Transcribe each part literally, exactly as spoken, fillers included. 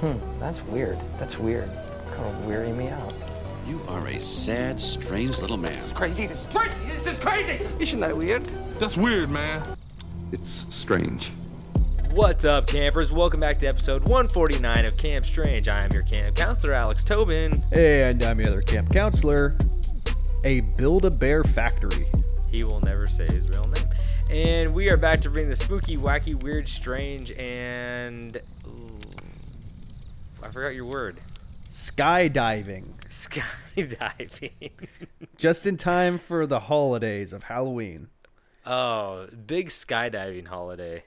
Hmm, that's weird. That's weird. Kind of wearing me out. You are a sad, strange little man. It's crazy. This is crazy. This is crazy. Isn't that weird? That's weird, man. It's strange. What's up, campers? Welcome back to episode one forty-nine of Camp Strange. I am your camp counselor, Alex Tobin. And I'm your other camp counselor, a Build-A-Bear Factory. He will never say his real name. And we are back to bring the spooky, wacky, weird, strange, and... Ooh, I forgot your word. Skydiving. Skydiving. Just in time for the holidays of Halloween. Oh, big skydiving holiday.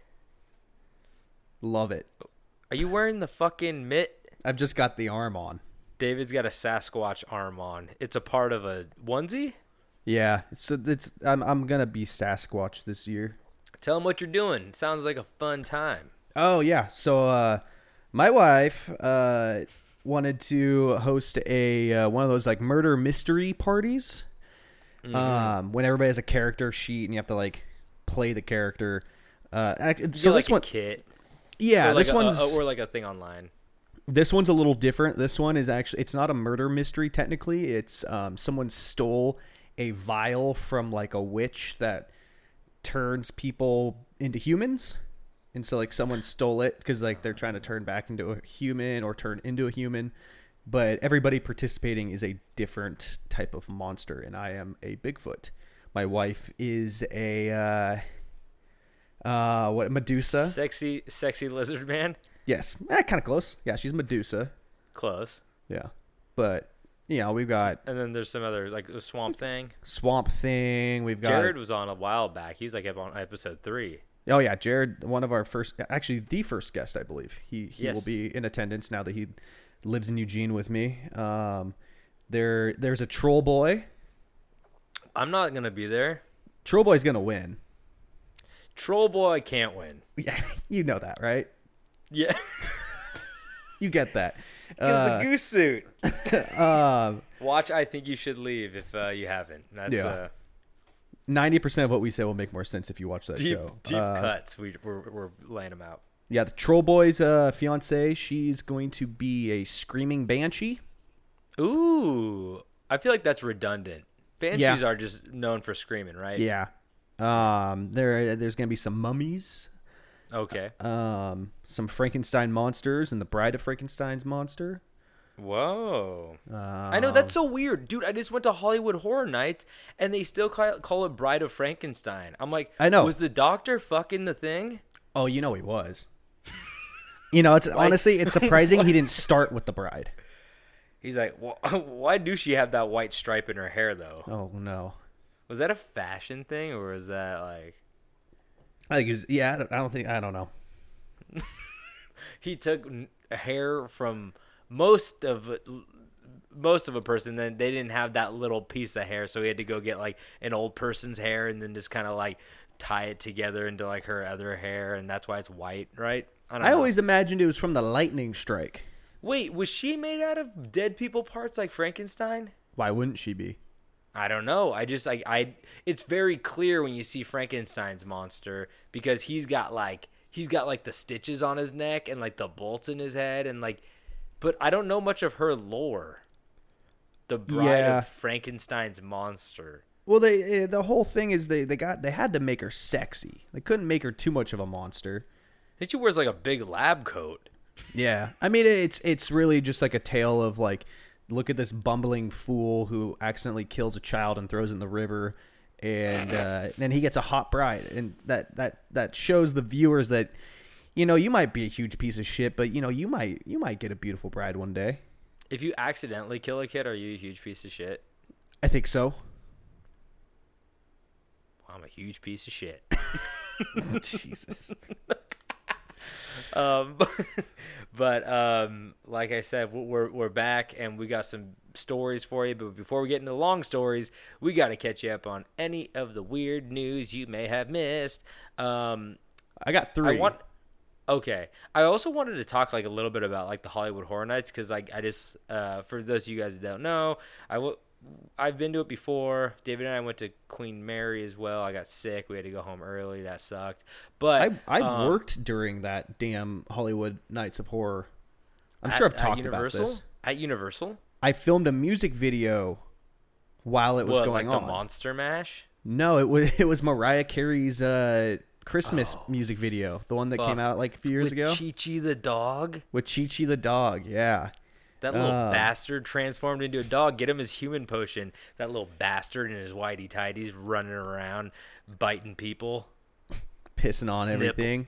Love it. Are you wearing the fucking mitt? I've just got the arm on. David's got a Sasquatch arm on. It's a part of a onesie? Yeah, it's it's. I'm I'm gonna be Sasquatch this year. Tell him what you're doing. Sounds like a fun time. Oh yeah, so uh, my wife uh wanted to host a uh, one of those like murder mystery parties. Mm-hmm. Um, when everybody has a character sheet and you have to like play the character. Uh, act, so like this one, a kit. Yeah, or like this a, one's a, or like a thing online. This one's a little different. This one is actually it's not a murder mystery technically. It's um, someone stole a vial from like a witch that turns people into humans, and so like someone stole it because like they're trying to turn back into a human or turn into a human, but everybody participating is a different type of monster, and I am a Bigfoot. My wife is a uh, uh, what Medusa? Sexy, sexy lizard man. Yes, eh, kind of close. Yeah, she's Medusa. Close. Yeah, but. You know, we've got... And then there's some other, like, the Swamp Thing. Swamp Thing. We've got... Jared was on a while back. He was, like, on episode three. Oh, yeah. Jared, one of our first... Actually, the first guest, I believe. He he yes. will be in attendance now that he lives in Eugene with me. Um, there There's a Troll Boy. I'm not going to be there. Troll Boy's going to win. Troll Boy can't win. Yeah, you know that, right? Yeah. You get that. Because uh, the goose suit. uh, Watch I Think You Should Leave if uh, you haven't. That's yeah. uh, ninety percent of what we say will make more sense if you watch that deep, show. Deep uh, cuts. We, we're, we're laying them out. Yeah, the Troll Boy's uh, fiance, she's going to be a screaming banshee. Ooh. I feel like that's redundant. Banshees yeah. are just known for screaming, right? Yeah. Um, there, There's going to be some mummies. Okay. Um, some Frankenstein monsters and the Bride of Frankenstein's monster. Whoa. Um, I know, that's so weird. Dude, I just went to Hollywood Horror Nights, and they still call, call it Bride of Frankenstein. I'm like, I know. Was the doctor fucking the thing? Oh, you know he was. You know, it's like, honestly, it's surprising he didn't start with the bride. He's like, well, why do she have that white stripe in her hair, though? Oh, no. Was that a fashion thing, or was that, like... I think it was, yeah, I don't, I don't think, I don't know. He took hair from most of most of a person, then they didn't have that little piece of hair, so he had to go get like an old person's hair and then just kind of like tie it together into like her other hair, and that's why it's white, right? I, don't I know. always imagined it was from the lightning strike. Wait, was she made out of dead people parts like Frankenstein? Why wouldn't she be? I don't know. I just like I. It's very clear when you see Frankenstein's monster because he's got like he's got like the stitches on his neck and like the bolts in his head and like, but I don't know much of her lore. The Bride yeah. of Frankenstein's monster. Well, they the whole thing is they they got they had to make her sexy. They couldn't make her too much of a monster. And she wears like a big lab coat. Yeah, I mean it's it's really just like a tale of like. Look at this bumbling fool who accidentally kills a child and throws it in the river, and uh, then he gets a hot bride, and that, that that shows the viewers that, you know, you might be a huge piece of shit, but you know you might you might get a beautiful bride one day. If you accidentally kill a kid, are you a huge piece of shit? I think so. Well, I'm a huge piece of shit. Jesus. um, but um, like I said, we're we're back and we got some stories for you. But before we get into the long stories, we got to catch you up on any of the weird news you may have missed. Um, I got three. I want. Okay, I also wanted to talk like a little bit about like the Hollywood Horror Nights because like I just uh, for those of you guys that don't know, I w- I've been to it before. David and I went to Queen Mary as well. I got sick. We had to go home early. That sucked. But I I um, worked during that damn Hollywood Nights of Horror. I'm At- sure I've at talked Universal? about this. At Universal? I filmed a music video while it was What, going like on. the Monster Mash? No, it was it was Mariah Carey's uh, Christmas music video, the one that came Oh. Fuck. out like a few years With ago Chi Chi the dog? with Chi Chi the dog. Yeah, That little Uh. bastard transformed into a dog. Get him his human potion. That little bastard in his whitey tighties running around, biting people. pissing on Snip. everything.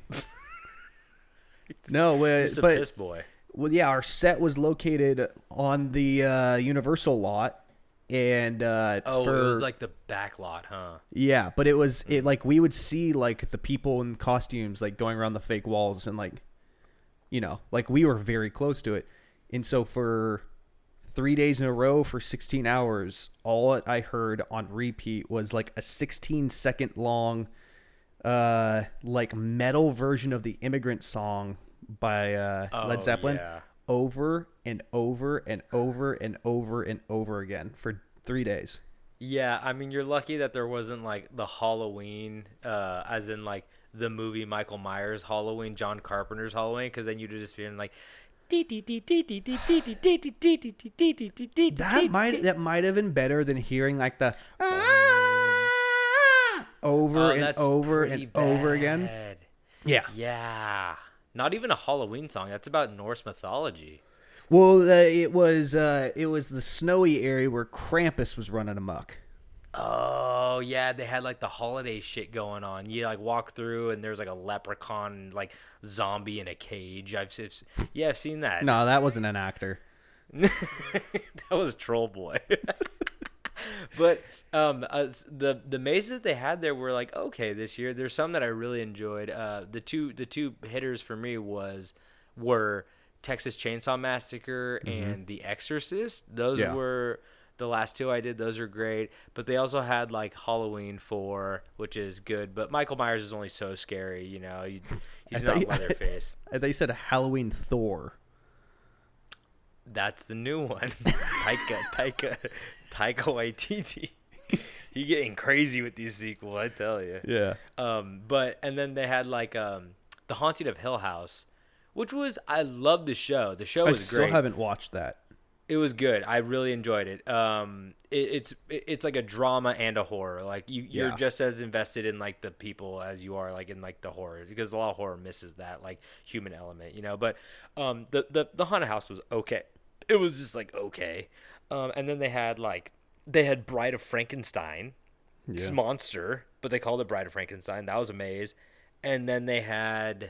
No, uh, He's a but piss boy. well, yeah, our set was located on the uh, Universal lot, and uh, Oh, for, it was like the back lot, huh? yeah, but it was it like we would see like the people in costumes like going around the fake walls and like, you know, like we were very close to it, and so for three days in a row for sixteen hours, all I heard on repeat was like a sixteen second long, uh, like metal version of the Immigrant Song by uh, Oh, Led Zeppelin. yeah. Over and over and over and over and over again for three days. Yeah, I mean, you're lucky that there wasn't like the Halloween, uh, as in like the movie Michael Myers Halloween, John Carpenter's Halloween, because then you'd just be in like. That might that might have been better than hearing like the over Oh, and that's over pretty and over again. bad. Yeah. Yeah. Not even a Halloween song. That's about Norse mythology. Well, uh, it was uh, it was the snowy area where Krampus was running amok. Oh, yeah. They had like the holiday shit going on. You like walk through and there's like a leprechaun, like zombie in a cage. I've seen, yeah, I've seen that. No, that wasn't an actor. That was Troll Boy. But um, uh, the the mazes that they had there were like okay this year. There's some that I really enjoyed. Uh, the two the two hitters for me was were Texas Chainsaw Massacre and The Exorcist. Those Yeah. were the last two I did. Those are great. But they also had like Halloween four, which is good. But Michael Myers is only so scary, you know. He, he's I not thought you- Leatherface. I thought you said Halloween Thor. That's the new one. Taika, Taika, Taika Waititi. He getting crazy with these sequels, I tell you. Yeah. Um, but and then they had like um, The Haunting of Hill House, which was I loved the show. The show I was still great. haven't watched that. It was good. I really enjoyed it. Um, it, it's it, it's like a drama and a horror. Like you, you're Yeah. just as invested in like the people as you are like in like the horror, because a lot of horror misses that like human element, you know. But um, the the the haunted house was okay. It was just like okay. Um, and then they had like they had Bride of Frankenstein, it's monster, but they called it Bride of Frankenstein. That was a maze. And then they had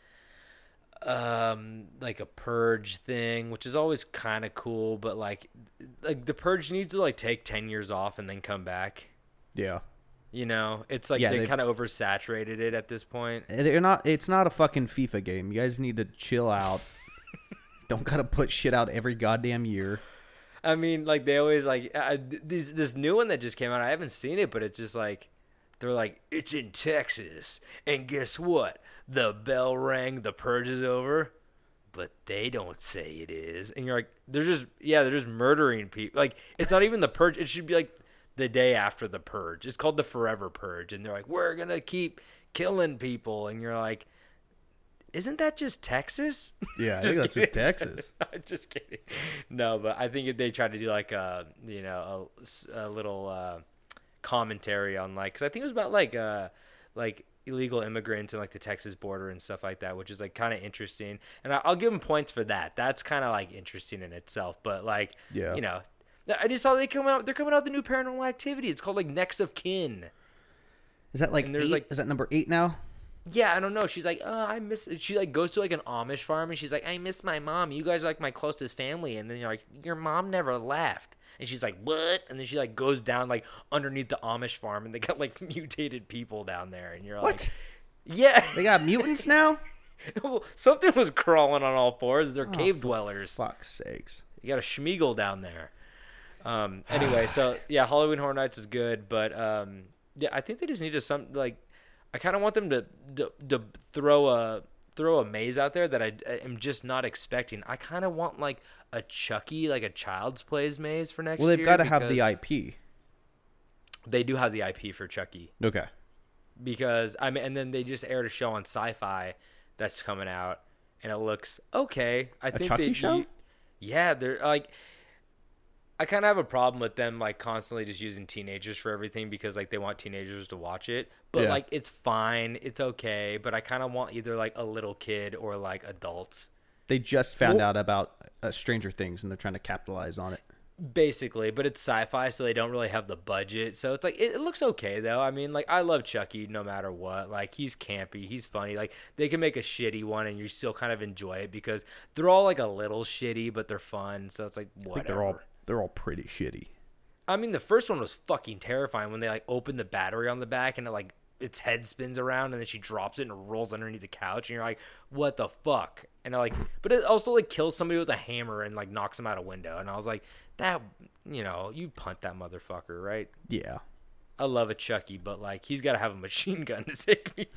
um like a purge thing, which is always kind of cool, but like like the purge needs to like take ten years off and then come back, Yeah. you know. It's like Yeah, they they- kind of oversaturated it at this point. They're not. It's not a fucking FIFA game. You guys need to chill out. Don't gotta put shit out every goddamn year. I mean, like they always like uh, this this new one that just came out. I haven't seen it, but it's just like they're like it's in Texas, and guess what? The bell rang, the purge is over, but they don't say it is. And you're like, they're just yeah, they're just murdering people. Like it's not even the purge. It should be like the day after the purge. It's called the Forever Purge, and they're like, we're gonna keep killing people, and you're like, isn't that just Texas? Yeah, I think that's just kidding. Texas. I'm just kidding. No, but I think if they tried to do like a, you know, a, a little uh, commentary on like, because I think it was about like, uh, like illegal immigrants and like the Texas border and stuff like that, which is like kind of interesting. And I, I'll give them points for that. That's kind of like interesting in itself. But like, Yeah. you know, I just saw they come out. They're coming out with the new Paranormal Activity. It's called like Next of Kin. Is that like And there's, eight? like- Is that number eight now? Yeah, I don't know. She's like, oh, I miss. She like goes to like an Amish farm and she's like, I miss my mom. You guys are like my closest family. And then you're like, your mom never left. And she's like, what? And then she like goes down like underneath the Amish farm and they got like mutated people down there. And you're What? like, yeah, They got mutants now? Well, something was crawling on all fours. They're Oh, cave for dwellers. Fuck's sakes. You got a Schmeagle down there. Um. Anyway, so yeah, Halloween Horror Nights was good, but um, yeah, I think they just need to some like. I kind of want them to, to to throw a throw a maze out there that I am just not expecting. I kind of want like a Chucky, like a Child's Plays maze for next Well, year. they've got to have the because I P. They do have the I P for Chucky Okay. because I mean, and then they just aired a show on Sci-Fi that's coming out, and it looks okay. I A think Chucky that show? you- yeah, they're like. I kind of have a problem with them like constantly just using teenagers for everything because like they want teenagers to watch it. But Yeah. like it's fine, it's okay. But I kind of want either like a little kid or like adults. They just found Well- out about uh, Stranger Things, and they're trying to capitalize on it. Basically, but it's sci-fi, so they don't really have the budget. So it's like it, it looks okay though. I mean, like I love Chucky no matter what. Like he's campy, he's funny. Like they can make a shitty one and you still kind of enjoy it because they're all like a little shitty, but they're fun. So it's like I whatever. think they're all they're all pretty shitty. I mean, the first one was fucking terrifying when they like open the battery on the back and it like its head spins around and then she drops it and it rolls underneath the couch and you're like, what the fuck? And they're like, but it also like kills somebody with a hammer and like knocks them out a window. And I was like, that, you know, you punt that motherfucker, right? Yeah. I love a Chucky, but like he's got to have a machine gun to take me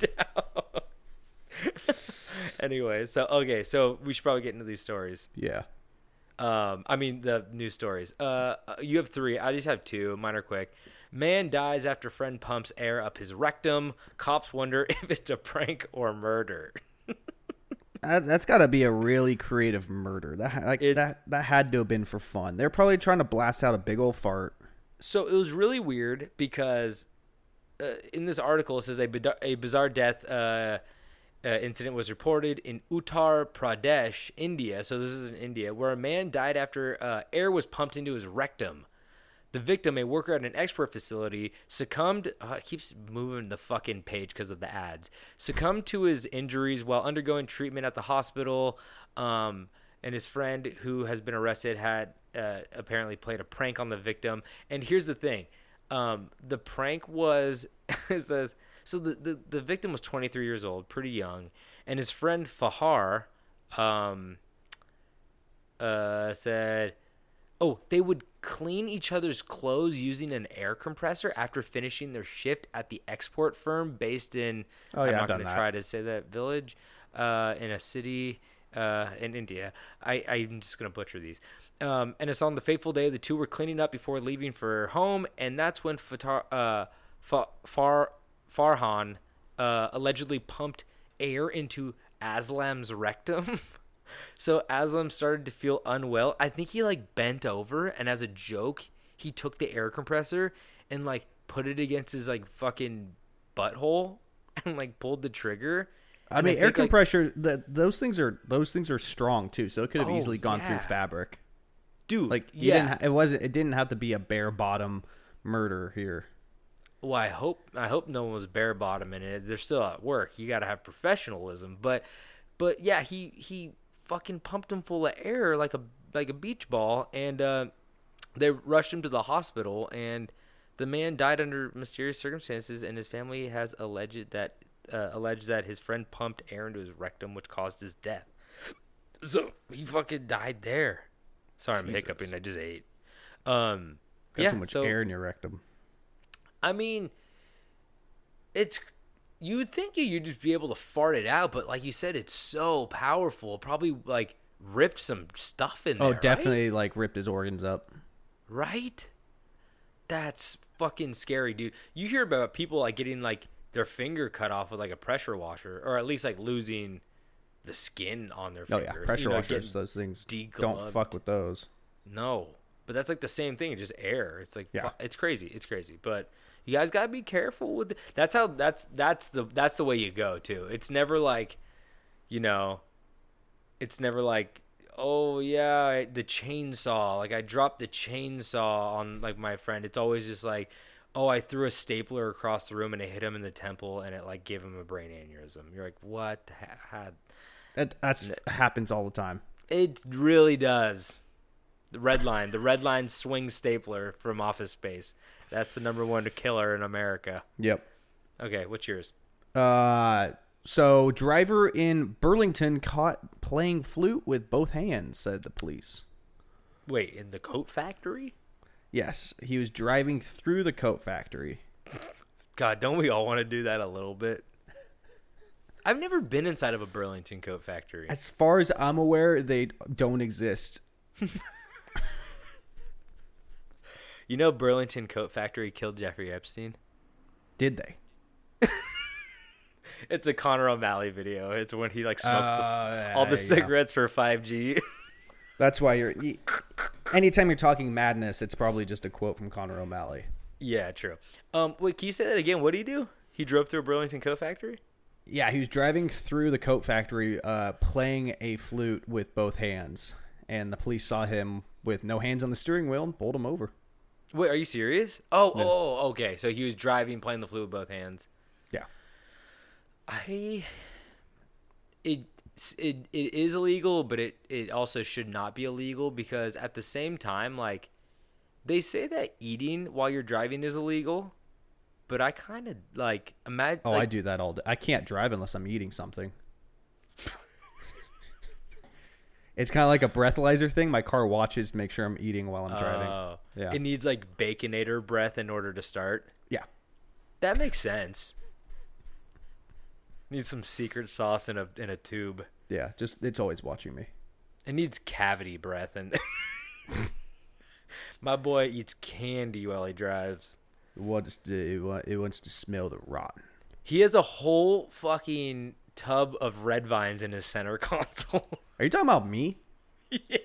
down. Anyway, so okay, so we should probably get into these stories. Yeah. Um, I mean the news stories. Uh, you have three. I just have two. Mine are quick. Man dies after friend pumps air up his rectum. Cops wonder if it's a prank or murder. That, that's got to be a really creative murder. That like It- that that had to have been for fun. They're probably trying to blast out a big old fart. So it was really weird because uh, in this article it says a, bida- a bizarre death uh, uh, incident was reported in Uttar Pradesh, India. So this is in India, where a man died after uh, air was pumped into his rectum. The victim, a worker at an export facility, succumbed. Uh, it keeps moving the fucking page because of the ads. Succumbed to his injuries while undergoing treatment at the hospital. Um, and his friend, who has been arrested, had uh, apparently played a prank on the victim. And here's the thing: um, the prank was it says so. The, the the victim was twenty-three years old, pretty young, and his friend Fahar um, uh, said. Oh, they would clean each other's clothes using an air compressor after finishing their shift at the export firm based in. Oh, yeah, I'm I've not done going to that. try to say that village, uh, in a city uh, in India. I, I'm just going to butcher these. Um, and it's on the fateful day the two were cleaning up before leaving for home, and that's when Fatar, uh, Fa- Far Farhan uh, allegedly pumped air into Aslam's rectum. So Aslam started to feel unwell. I think he like bent over and as a joke, he took the air compressor and like put it against his like fucking butthole and like pulled the trigger. I And mean, air think, like- compressor. That those things are those things are strong too, so it could have Oh, easily gone through yeah. fabric. dude, Like you yeah. didn't. Ha- it wasn't. It didn't have to be a bare bottom murder here. Well, I hope I hope no one was bare bottoming it. They're still at work. You got to have professionalism. But but yeah, he he fucking pumped him full of air like a like a beach ball, and uh, they rushed him to the hospital. And the man died under mysterious circumstances, and his family has alleged that uh, alleged that his friend pumped air into his rectum, which caused his death. So he fucking died there. Sorry, I'm Jesus. hiccuping. I just ate. Um, Got yeah, too much so, air in your rectum. I mean, it's you would think you'd just be able to fart it out, but like you said, it's so powerful. It probably like ripped some stuff in there. Oh, right? definitely like ripped his organs up. Right? That's fucking scary, dude. You hear about people like getting like their finger cut off with like a pressure washer, or at least like losing the skin on their Oh finger. yeah, pressure you know, washers. getting- Those things degloved. don't fuck with those. No, but that's like the same thing. It's just air. It's like Yeah. fu- it's crazy. It's crazy. But you guys gotta be careful with. The, that's how. That's that's the that's the way you go too. It's never like, you know, it's never like, oh yeah, I- the chainsaw. Like I dropped the chainsaw on like my friend. It's always just like, oh, I threw a stapler across the room and it hit him in the temple and it like gave him a brain aneurysm. You're like, what? Ha- had That that's happens all the time. It really does. The red line, the red line swing stapler from Office Space. That's the number one killer in America. Yep. Okay, what's yours? Uh, so driver in Burlington caught playing flute with both hands, said the police. Wait, in the coat factory? Yes, he was driving through the coat factory. God, don't we all want to do that a little bit? I've never been inside of a Burlington coat factory. As far as I'm aware, they don't exist. You know, Burlington Coat Factory killed Jeffrey Epstein. Did they? It's a Conor O'Malley video. It's when he like smokes Uh, the, all the there you go. cigarettes for five G. That's why you're. You, anytime you're talking madness, it's probably just a quote from Conor O'Malley. Yeah, true. Um, wait, can you say that again? What did he do? He drove through a Burlington Coat Factory? Yeah, he was driving through the coat factory, uh, playing a flute with both hands, and the police saw him with no hands on the steering wheel and pulled him over. Wait, are you serious? Oh, oh, okay. So he was driving, playing the flute with both hands. Yeah. I it it it is illegal, but it it also should not be illegal because at the same time, like they say that eating while you're driving is illegal, but I kind of like imagine. Oh, like, I do that all day. I can't drive unless I'm eating something. It's kind of like a breathalyzer thing. My car watches to make sure I'm eating while I'm driving. Oh, Yeah. It needs like Baconator breath in order to start. Yeah. That makes sense. Needs some secret sauce in a in a tube. Yeah, just it's always watching me. It needs cavity breath, and my boy eats candy while he drives. It wants to, it wa- it wants to smell the rotten. He has a whole fucking tub of red vines in his center console. Are you talking about me? Yeah.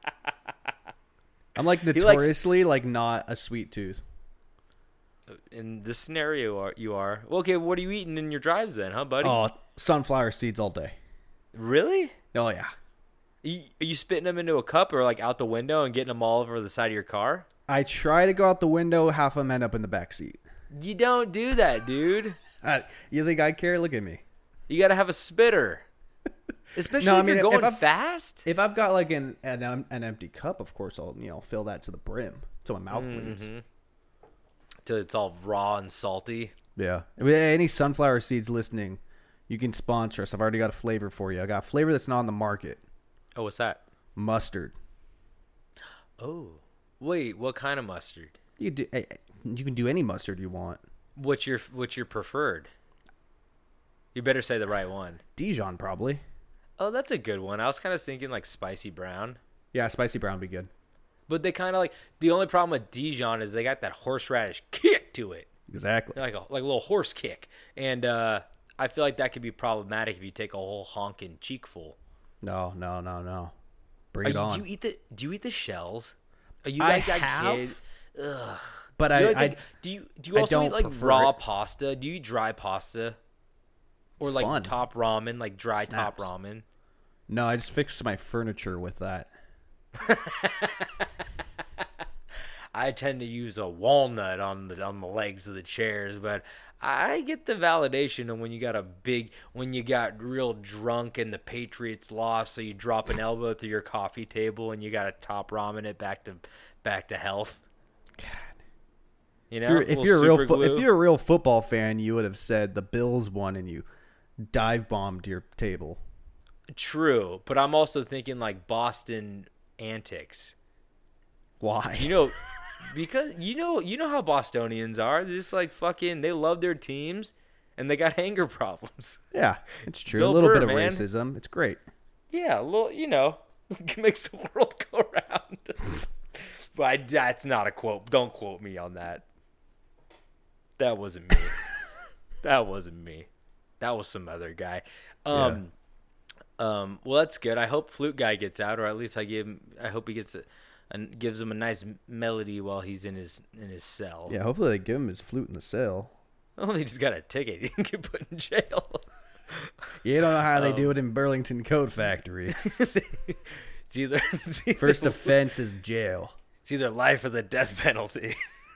I'm like likes- notoriously like not a sweet tooth. In this scenario, are- you are. Well, okay, what are you eating in your drives then, huh, buddy? Oh, sunflower seeds all day. Really? Oh yeah. Are you, are you spitting them into a cup or like out the window and getting them all over the side of your car? I try to go out the window, half of them end up in the back seat. You don't do that, dude. Uh, you think I care? Look at me. You got to have a spitter. Especially No, I if mean, you're if going I'm- fast. If I've got like an an, um, an empty cup, of course I'll you know fill that to the brim till my mouth bleeds. Till it's all raw and salty. Yeah. If any sunflower seeds listening, you can sponsor us. I've already got a flavor for you. I got a flavor that's not on the market. Oh, what's that? Mustard. Oh. Wait, what kind of mustard? You can do eh, eh, you can do any mustard you want. What's your what's your preferred? You better say the right one. Dijon probably. Oh, that's a good one. I was kind of thinking like spicy brown. Yeah, spicy brown would be good. But they kind of like the only problem with Dijon is they got that horseradish kick to it. Exactly. Like a like a little horse kick. And uh I feel like that could be problematic if you take a whole honking cheekful. No, no, no, no. Bring Are it you, on. do you eat the do you eat the shells? Are you I like that have, kid? Ugh. but You I, like I that- do you do you I also eat don't like prefer raw it. pasta? Do you eat dry pasta? Or It's like fun. top ramen, like dry top Snaps. ramen? no, I just fixed my furniture with that. I tend to use a walnut on the on the legs of the chairs, but I get the validation of when you got a big when you got real drunk and the Patriots lost, so you drop an elbow through your coffee table and you got to top ramen it back to back to health. God. You know, If you're, if little you're a real super fo- glue. if you're a real football fan, you would have said the Bills won and you dive bombed your table. True, but I'm also thinking like Boston antics. Why? You know, because you know you know how Bostonians are. They're just like fucking. They love their teams, and they got anger problems. Yeah, it's true. Bill a little Burr, bit of man. racism. It's great. Yeah, a little. You know, makes the world go round. But I, that's not a quote. Don't quote me on that. That wasn't me. That wasn't me. That was some other guy. Um, um. Well, that's good. I hope Flute Guy gets out, or at least I give. Him, I hope he gets a, and gives him a nice melody while he's in his in his cell. Yeah, hopefully they give him his flute in the cell. Oh, he just got a ticket. He didn't get put in jail. You don't know how they Um, do it in Burlington Coat Factory. It's either, it's either First offense is jail. it's either life or the death penalty.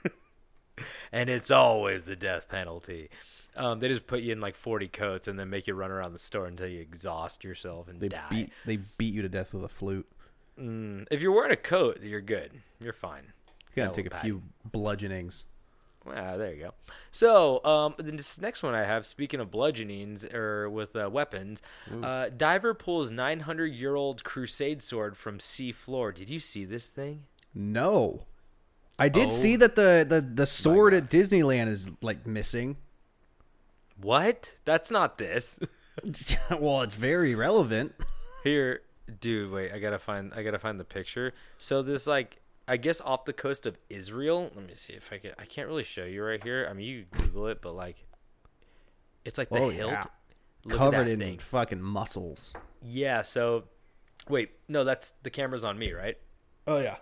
And it's always the death penalty. Um, they just put you in like forty coats and then make you run around the store until you exhaust yourself and They die. beat they beat you to death with a flute. Mm, if you're wearing a coat, you're good. You're fine. You gotta No, take a bad. few bludgeonings. Ah, there you go. So, um, then this next one I have, speaking of bludgeonings or with uh, weapons, uh, diver pulls nine hundred year old crusade sword from sea floor. Did you see this thing? No. I did Oh. see that the, the, the sword at Disneyland is like missing. What? That's not this. Well, it's very relevant. Here, dude, wait, I gotta find I gotta find the picture. So this like I guess off the coast of Israel. Let me see if I can I can't really show you right here. I mean you can Google it, but like it's like the Oh, hilt yeah. Look Covered at that in thing. fucking muscles. Yeah. So, wait, no, that's the camera's on me, right? Oh yeah.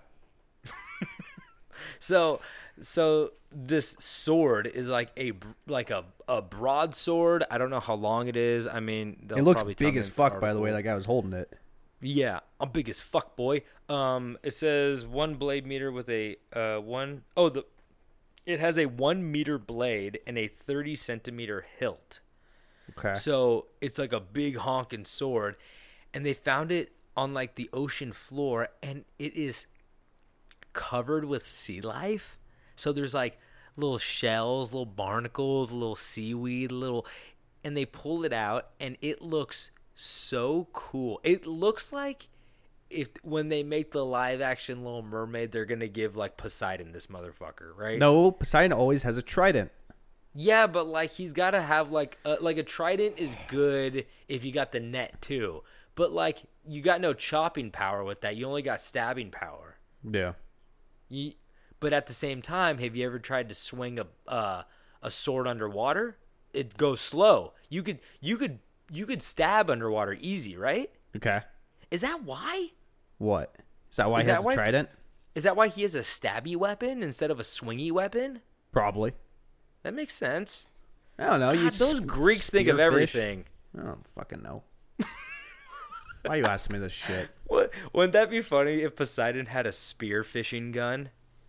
So, so this sword is like a like a a broadsword. I don't know how long it is. I mean, they'll It looks probably tell big me as in the fuck, by the way. article. Like I was holding it. Yeah, I'm big as fuck, boy. Um, it says one blade meter with a uh one oh the it has a one meter blade and a thirty centimeter hilt. Okay. So it's like a big honking sword, and they found it on like the ocean floor, and it is covered with sea life. So there's like little shells, little barnacles, little seaweed, little, and they pull it out, and it looks so cool. It looks like if when they make the live action Little Mermaid, they're gonna give like Poseidon this motherfucker, right? No, Poseidon always has a trident. Yeah, but like he's got to have like a, like a trident is good if you got the net too. But like you got no chopping power with that. You only got stabbing power. Yeah. You, but at the same time, have you ever tried to swing a uh, a sword underwater? It goes slow. You could you could you could stab underwater easy, right? Okay. Is that why? What? Is that why Is he that has why- a trident? Is that why he has a stabby weapon instead of a swingy weapon? Probably. That makes sense. I don't know. you God, those s- Greeks think of spearfish. everything. I don't fucking know. Why you asking me this shit? What, wouldn't that be funny if Poseidon had a spear fishing gun?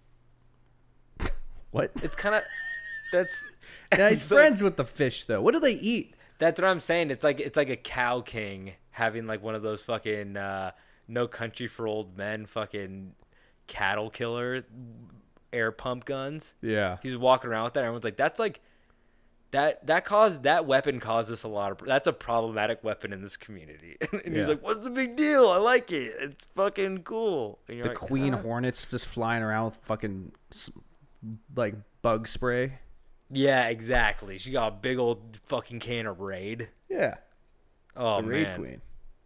What? It's kind of that's Yeah, he's it's like- friends with the fish though. What do they eat? that's what I'm saying. It's like it's like a cow king having like one of those fucking uh, No Country for Old Men fucking cattle killer air pump guns. Yeah. He's walking around with that. Everyone's like, that's like that that caused that weapon caused us a lot of that's a problematic weapon in this community. And he's Yeah. like, what's the big deal? I like it. It's fucking cool. And you're The like, queen "Ah." hornets just flying around with fucking s- like bug spray. Yeah, exactly. She got a big old fucking can of Raid. Yeah. Oh the Raid man, Queen.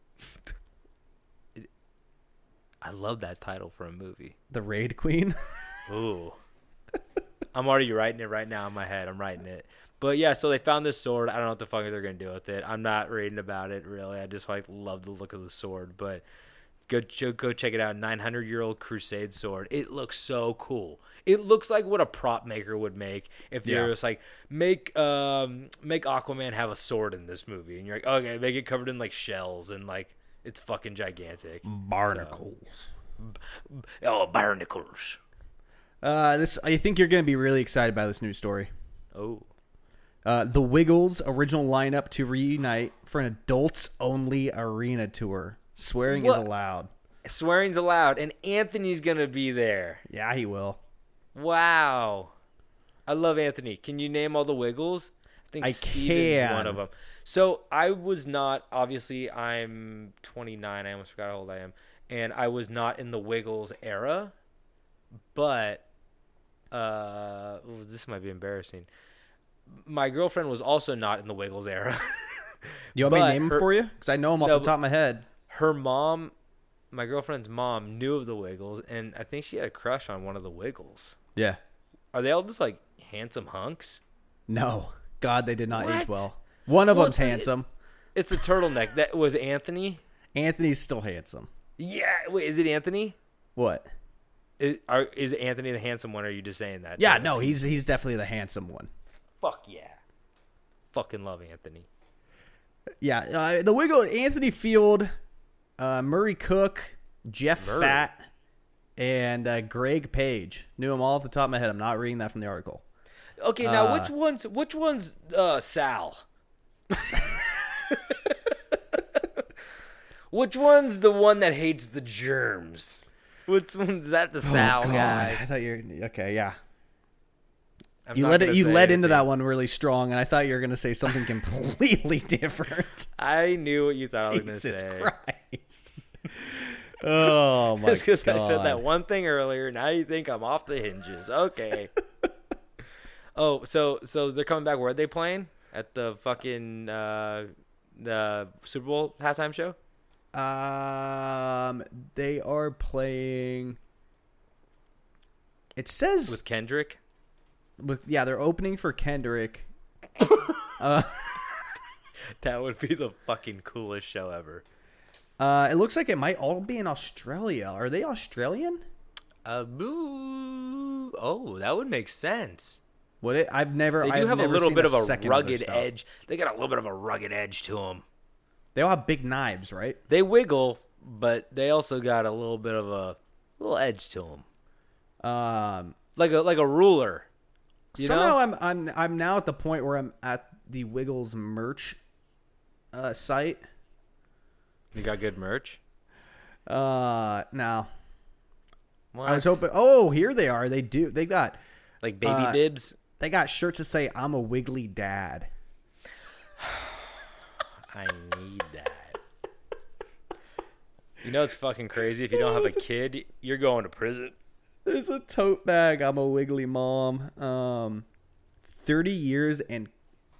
I love that title for a movie. The Raid Queen. Ooh, I'm already writing it right now in my head. I'm writing it. But yeah, so they found this sword. I don't know what the fuck they're gonna do with it. I'm not reading about it really. I just like love the look of the sword. But go go check it out. nine hundred year old crusade sword. It looks so cool. It looks like what a prop maker would make if they Yeah. were just like make um make Aquaman have a sword in this movie, and you're like, okay, make it covered in like shells and like it's fucking gigantic. Barnacles. Oh, barnacles. Uh, this I think you're gonna be really excited by this news story. Oh. Uh, the Wiggles original lineup to reunite for an adults-only arena tour. Swearing is What? allowed. Swearing's allowed, and Anthony's gonna be there. Yeah, he will. Wow, I love Anthony. Can you name all the Wiggles? I think I Steven's can. one of them. So I was not. Obviously, I'm twenty-nine. I almost forgot how old I am, and I was not in the Wiggles era. But uh, ooh, this might be embarrassing. My girlfriend was also not in the Wiggles era. You want me But to name them her- for you? Because I know them off No, the top of my head. Her mom, my girlfriend's mom, knew of the Wiggles, and I think she had a crush on one of the Wiggles. Yeah. Are they all just like handsome hunks? No. God, they did not What? age well. One of Well, them's it's like- handsome. It's the turtleneck. That was Anthony. Anthony's still handsome. Yeah, wait, is it Anthony? What? Is, are, is Anthony the handsome one? Or are you just saying that? Yeah, no, he's he's definitely the handsome one. Fuck yeah. Fucking love Anthony. Yeah, uh, the Wiggle, Anthony Field, uh, Murray Cook, Jeff Murray. Fatt, and uh, Greg Page. Knew them all off the top of my head. I'm not reading that from the article. Okay, now Uh, which one's which one's uh, Sal? Which one's the one that hates the germs? Which one's that? The Sal Oh, God. guy? I thought you're okay. Yeah, I'm you not let it. gonna You say led into anything. that one really strong, and I thought you were going to say something completely different. I knew what you thought I was going to Jesus say. Christ! Oh my Just because God! I said that one thing earlier, now you think I'm off the hinges. Okay. oh, so so they're coming back. Where are they playing? At the fucking uh, the Super Bowl halftime show? Um, they are playing. It says With Kendrick? with yeah, they're opening for Kendrick. uh, That would be the fucking coolest show ever. Uh, it looks like it might all be in Australia. Are they Australian? Uh, boo. Oh, that would make sense. Would it? I've never. They do I've have a never little seen bit of a second their rugged stuff. edge. They got a little bit of a rugged edge to them. They all have big knives, right? They wiggle, but they also got a little bit of a little edge to them, Um, like a like a ruler. You somehow know? I'm I'm I'm now at the point where I'm at the Wiggles merch uh, site. You got good merch. Uh, no, What? I was hoping. Oh, here they are. They do. They got like baby uh, bibs. they got shirts that say "I'm a Wiggly Dad." I need that. You know it's fucking crazy. If you don't have a kid, you're going to prison. There's a tote bag. I'm a Wiggly Mom. Um, thirty years and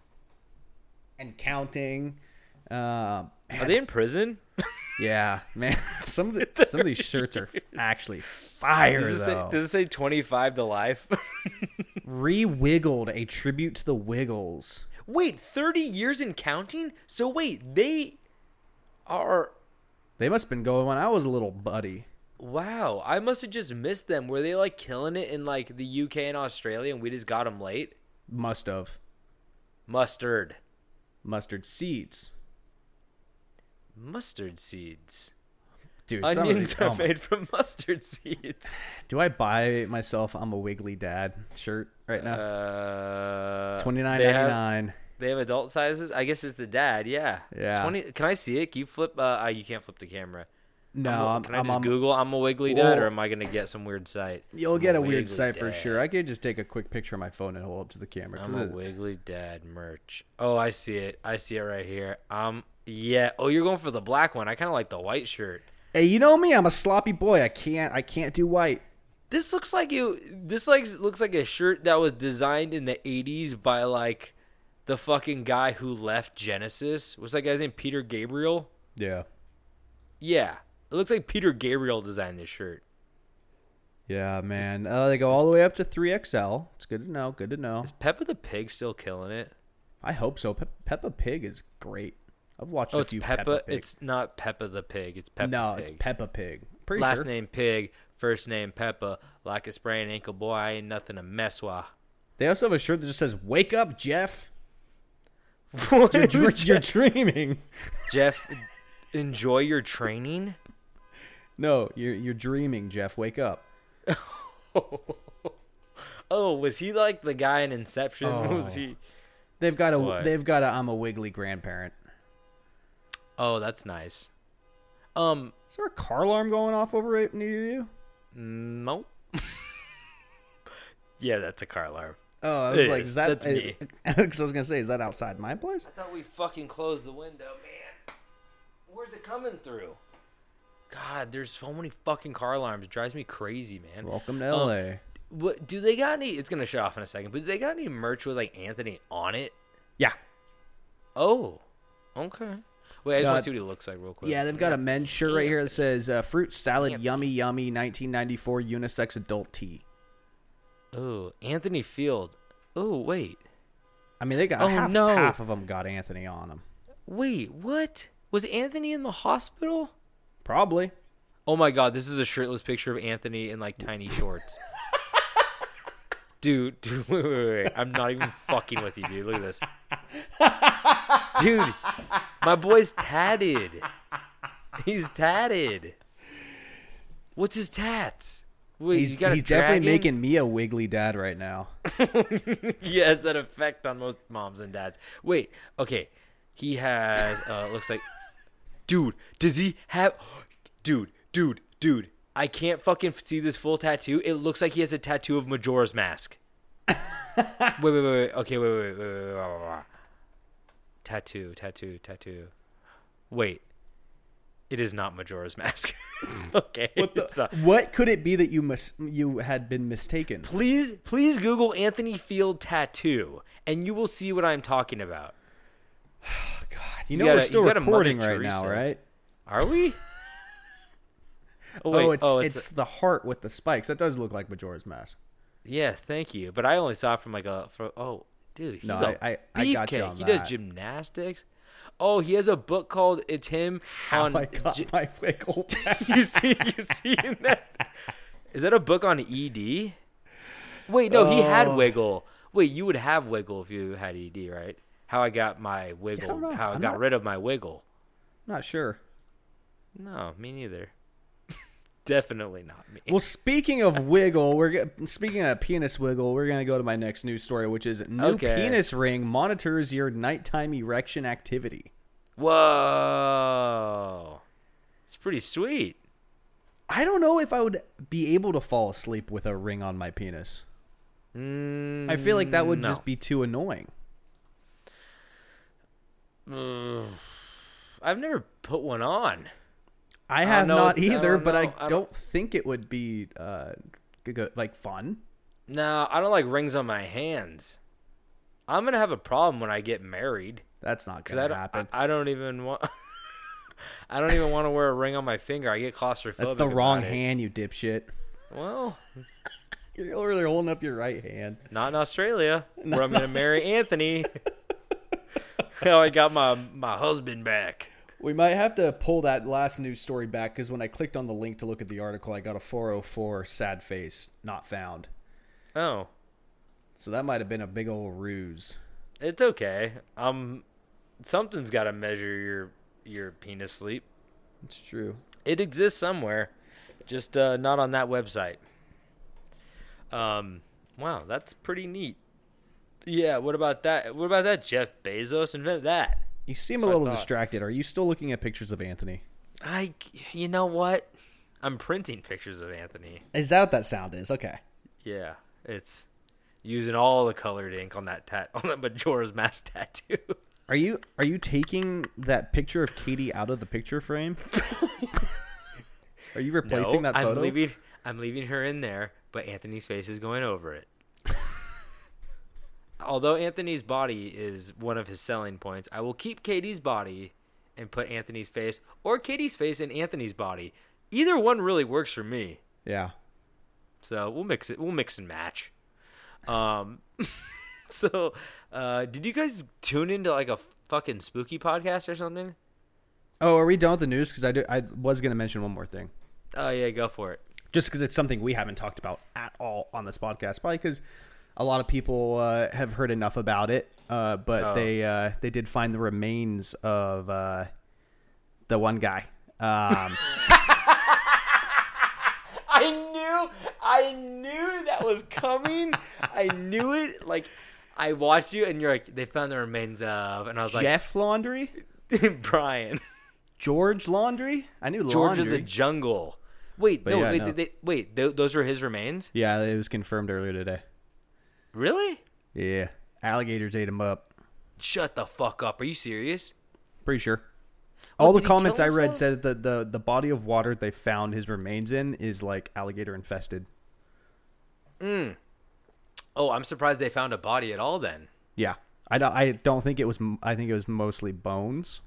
and counting. Uh, man, Are they in it's- prison? Yeah, man. Some of the, some of these shirts are actually fire Does it, say, though. does it say twenty-five to life? Re-wiggled, a tribute to the Wiggles. Wait, thirty years and counting? So wait, they are... They must have been going when I was a little buddy. Wow, I must have just missed them. Were they like killing it in like the U K and Australia and we just got them late? Must have. Mustard. Mustard seeds. Mustard seeds. Dude, some of Onions these, are oh my- made from mustard seeds. Do I buy myself I'm a Wiggly Dad shirt right now? Uh, Twenty-nine they have- ninety-nine. They have adult sizes. I guess it's the dad. Yeah. Yeah. Twenty. Can I see it? Can you flip? Uh, uh, you can't flip the camera. No, I'm, I'm, can I I'm just on- Google I'm a wiggly dad, Well, or am I gonna get some weird site? You'll I'm get a Wiggly weird site for Dad. sure. I could just take a quick picture of my phone and hold up to the camera. 'cause I'm a it- wiggly dad merch. Oh, I see it. I see it right here. Um, yeah. Oh, you're going for the black one. I kind of like the white shirt. Hey, you know me. I'm a sloppy boy. I can't. I can't do white. This looks like you. This like looks like a shirt that was designed in the eighties by like the fucking guy who left Genesis. What's that guy's name? Peter Gabriel. Yeah. Yeah, it looks like Peter Gabriel designed this shirt. Yeah, man. Uh, they go all the way up to three X L. It's good to know. Good to know. Is Peppa the Pig still killing it? I hope so. Pe- Peppa Pig is great. I've watched Oh, a it's few Peppa. Peppa Pig. It's not Peppa the Pig. It's Peppa no, Pig. it's Peppa Pig. Pretty Last sure. name Pig, first name Peppa. Like a sprained ankle, boy, I ain't nothing to mess with. They also have a shirt that just says "Wake up, Jeff." What You're, is dr- you're Jeff? dreaming. Jeff, enjoy your training. No, you're you're dreaming, Jeff. Wake up. Oh, was he like the guy in Inception? Oh. Was he? They've got a. What? They've got a. I'm a Wiggly grandparent. Oh, that's nice. Um, Is there a car alarm going off over right near you? nope. Yeah, that's a car alarm. Oh, I was It like, is. is that? That's me. Because I was gonna say, is that outside my place? I thought we fucking closed the window, man. Where's it coming through? God, there's so many fucking car alarms. It drives me crazy, man. Welcome to L A. Um, what do they got any? It's gonna shut off in a second, but do they got any merch with like Anthony on it? Yeah. Oh, okay. Wait, I just Uh, want to see what he looks like real quick. Yeah, they've got a men's shirt right here that says uh, "Fruit Salad Yeah. Yummy Yummy nineteen ninety-four Unisex Adult Tee." Oh, Anthony Field. Oh, wait, I mean, they got Oh, half, no. half of them got Anthony on them. wait, what? Was Anthony in the hospital? Probably. Oh my God, this is a shirtless picture of Anthony in like tiny shorts. Dude, dude, wait, wait, wait, wait. I'm not even fucking with you, dude. Look at this. Dude, my boy's tatted. He's tatted. What's his tats? Wait, He's, you got a he's definitely dragon? making me a Wiggly dad right now. He has that effect on most moms and dads. Wait, okay. He has, uh, looks like, dude, does he have, dude, dude, dude, I can't fucking see this full tattoo. It looks like he has a tattoo of Majora's Mask. wait, wait, wait, wait. Okay, wait, wait, wait, wait, wait, wait, wait. Tattoo, tattoo, tattoo. Wait. It is not Majora's Mask. Okay. What, the, it's not. what could it be that you mis- you had been mistaken? Please, please Google Anthony Field tattoo, and you will see what I'm talking about. God, you He's know got we're a- still he's got a Mother recording right now, Teresa. right? Are we? Oh, wait. oh, it's oh, it's, the heart with the spikes. That does look like Majora's Mask. yeah. Thank you, but I only saw it from like a. From, oh, dude, he's No, a I- I- I got you beefcake. on He that. does gymnastics. Oh, he has a book called "It's Him How on." I got J- my wiggle back. you see, you see in that? Is that a book on E D? Wait, no, he had Oh. Wiggle. Wait, you would have Wiggle if you had E D, right? How I got my Wiggle. don't know. How I I'm got not- rid of my Wiggle. Not sure. No, me neither. Definitely not me. Well, speaking of wiggle, we're ge- speaking of penis wiggle. We're gonna go to my next news story, which is new Okay. penis ring monitors your nighttime erection activity. Whoa, it's pretty sweet. I don't know if I would be able to fall asleep with a ring on my penis. Mm, I feel like that would no. just be too annoying. Ugh. I've never put one on. I don't have know- not I either, don't but I know. I don't, don't- think it would be uh, g- g- like fun. No, I don't like rings on my hands. I'm gonna have a problem when I get married. That's not Cause gonna I don't, happen. I, I don't even want. I don't even want to wear a ring on my finger. I get claustrophobic. That's the wrong about it. hand, you dipshit. Well, You're really holding up your right hand. not in Australia, where I'm gonna marry Anthony. How I got my my husband back. We might have to pull that last news story back because when I clicked on the link to look at the article, I got a four oh four sad face not found. Oh, So that might have been a big old ruse. it's okay. Um, something's got to measure your your penis sleep. It's true. It exists somewhere, just uh, not on that website. Um, wow, that's pretty neat. Yeah, what about that? What about that? Jeff Bezos invented that. You seem That's a what I little thought. distracted. Are you still looking at pictures of Anthony? I, you know what? I'm printing pictures of Anthony. Is that what that sound is? Okay. Yeah, it's using all the colored ink on that tat on that Majora's Mask tattoo. Are you are you taking that picture of Katie out of the picture frame? Are you replacing no, that photo? I'm leaving. I'm leaving her in there, but Anthony's face is going over it. Although Anthony's body is one of his selling points, I will keep Katie's body and put Anthony's face, or Katie's face in Anthony's body. Either one really works for me. Yeah. So we'll mix it. We'll mix and match. Um, so uh, did you guys tune into like a fucking spooky podcast or something? Oh, are we done with the news? Because I, do- I was going to mention one more thing. Oh yeah, go for it. Just because it's something we haven't talked about at all on this podcast. Probably because a lot of people uh, have heard enough about it. Uh, but Oh. they uh, they did find the remains of uh, the one guy. Um, I knew, I knew that was coming. I knew it. Like, I watched you, and you're like, they found the remains of, and I was Jeff Laundry? like, Brian, George Laundry? I knew George Laundry. of the Jungle. Wait, But no, yeah, wait, no. They, they- wait, th- those were his remains? Yeah, it was confirmed earlier today. Really? Yeah. Alligators ate him up. Shut the fuck up. Are you serious? Pretty sure. All did the he kill comments I read himself? said that the, the body of water they found his remains in is like alligator infested. Oh, I'm surprised they found a body at all then. Yeah. I don't, I don't think it was, m- I think it was mostly bones.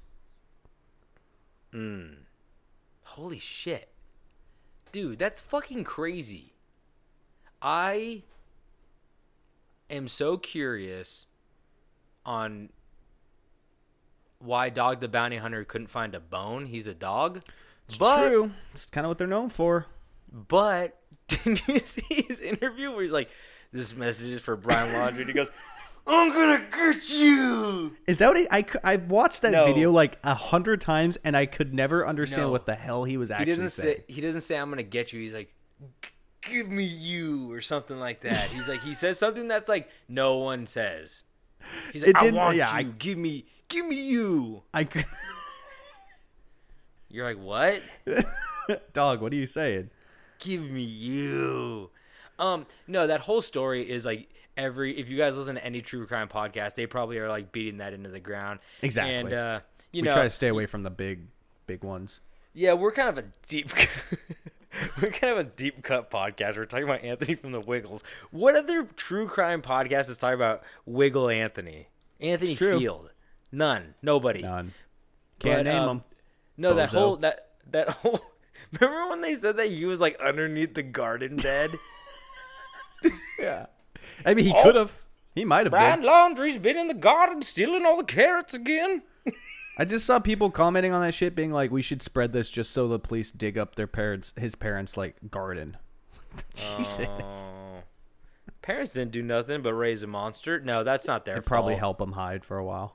Holy shit. Dude, that's fucking crazy. I am so curious on why Dog the Bounty Hunter couldn't find a bone. He's a dog. It's but, true. It's kind of what they're known for. But did you see his interview where he's like, this message is for Brian Laundrie? And he goes, I'm gonna get you. Is that what he, I, cou- I've watched that No. video like a hundred times and I could never understand No. what the hell he was He actually doesn't saying. say he doesn't say I'm gonna get you. He's like, give me you or something like that. He's like he says something that's like no one says. He's like, It I didn't- want yeah, you. I- give me, give me you. I could, You're like, what? dog, what are you saying? Give me you. Um, no, that whole story is like every. If you guys listen to any true crime podcast, they probably are like beating that into the ground. Exactly. And uh, you we know, try to stay away from the big, big ones. yeah, we're kind of a deep. We're kind of a deep cut podcast. We're talking about Anthony from the Wiggles. What other true crime podcast is talking about Wiggle Anthony? Anthony It's true. Field. None. Nobody. None. Can't But, name um, them. No, that Bozo. whole that that whole. Remember when they said that he was like underneath the garden bed? Yeah. I mean, he Oh, could have. He might have Brian been. Laundrie's been in the garden stealing all the carrots again. I just saw people commenting on that shit, being like, "We should spread this just so the police dig up their parents, his parents' like garden." Jesus. Oh. Parents didn't do nothing but raise a monster. No, that's not their It'd fault. probably help him hide for a while.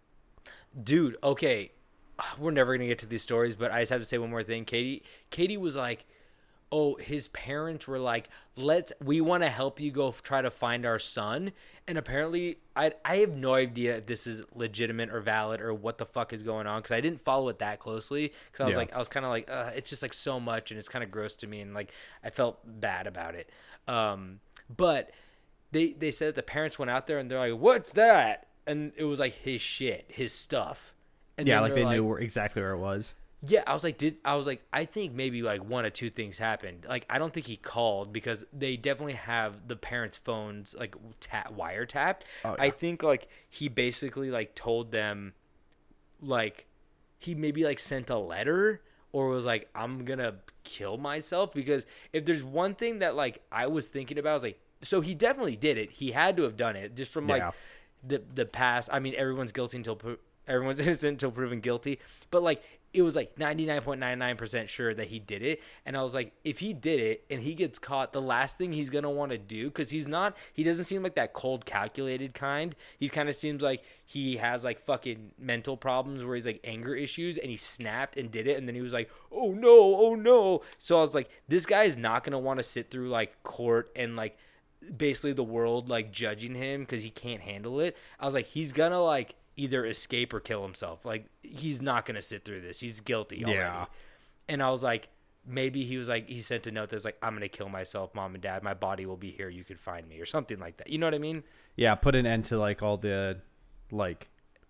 Dude, okay. We're never gonna get to these stories, but I just have to say one more thing. Katie, Katie was like, "Oh, his parents were like, let's, we want to help you go f- try to find our son." And apparently, I I have no idea if this is legitimate or valid or what the fuck is going on, because I didn't follow it that closely. Because I was Yeah. like, I was kind of like, uh, it's just like so much, and it's kind of gross to me, and like I felt bad about it. Um, but they they said that the parents went out there and they're like, "What's that?" And it was like his shit, his stuff. And Yeah, then like they're they knew where, exactly where it was. Yeah, I was like, did I was like, I think maybe like one of two things happened. Like, I don't think he called, because they definitely have the parents' phones like ta- wiretapped. Oh, yeah. I think like he basically like told them, like, he maybe like sent a letter or was like, "I'm gonna kill myself," because if there's one thing that like I was thinking about, I was like, so he definitely did it. He had to have done it just from like Yeah. the the past. I mean, everyone's guilty until pro- everyone's innocent until proven guilty, but like it was like ninety-nine point nine nine percent sure that he did it. And I was like, if he did it and he gets caught, the last thing he's gonna want to do, because he's not he doesn't seem like that cold calculated kind. He kind of seems like he has like fucking mental problems where he's like anger issues, and he snapped and did it, and then he was like, "Oh no, oh no." So I was like, this guy is not gonna want to sit through like court and like basically the world like judging him because he can't handle it. I was like, he's gonna like either escape or kill himself. Like, he's not gonna sit through this. He's guilty already. Yeah. And I was like, maybe he was like, he sent a note that's like, "I'm gonna kill myself, Mom and Dad. My body will be here. You can find me," or something like that. You know what I mean? Yeah, put an end to like all the like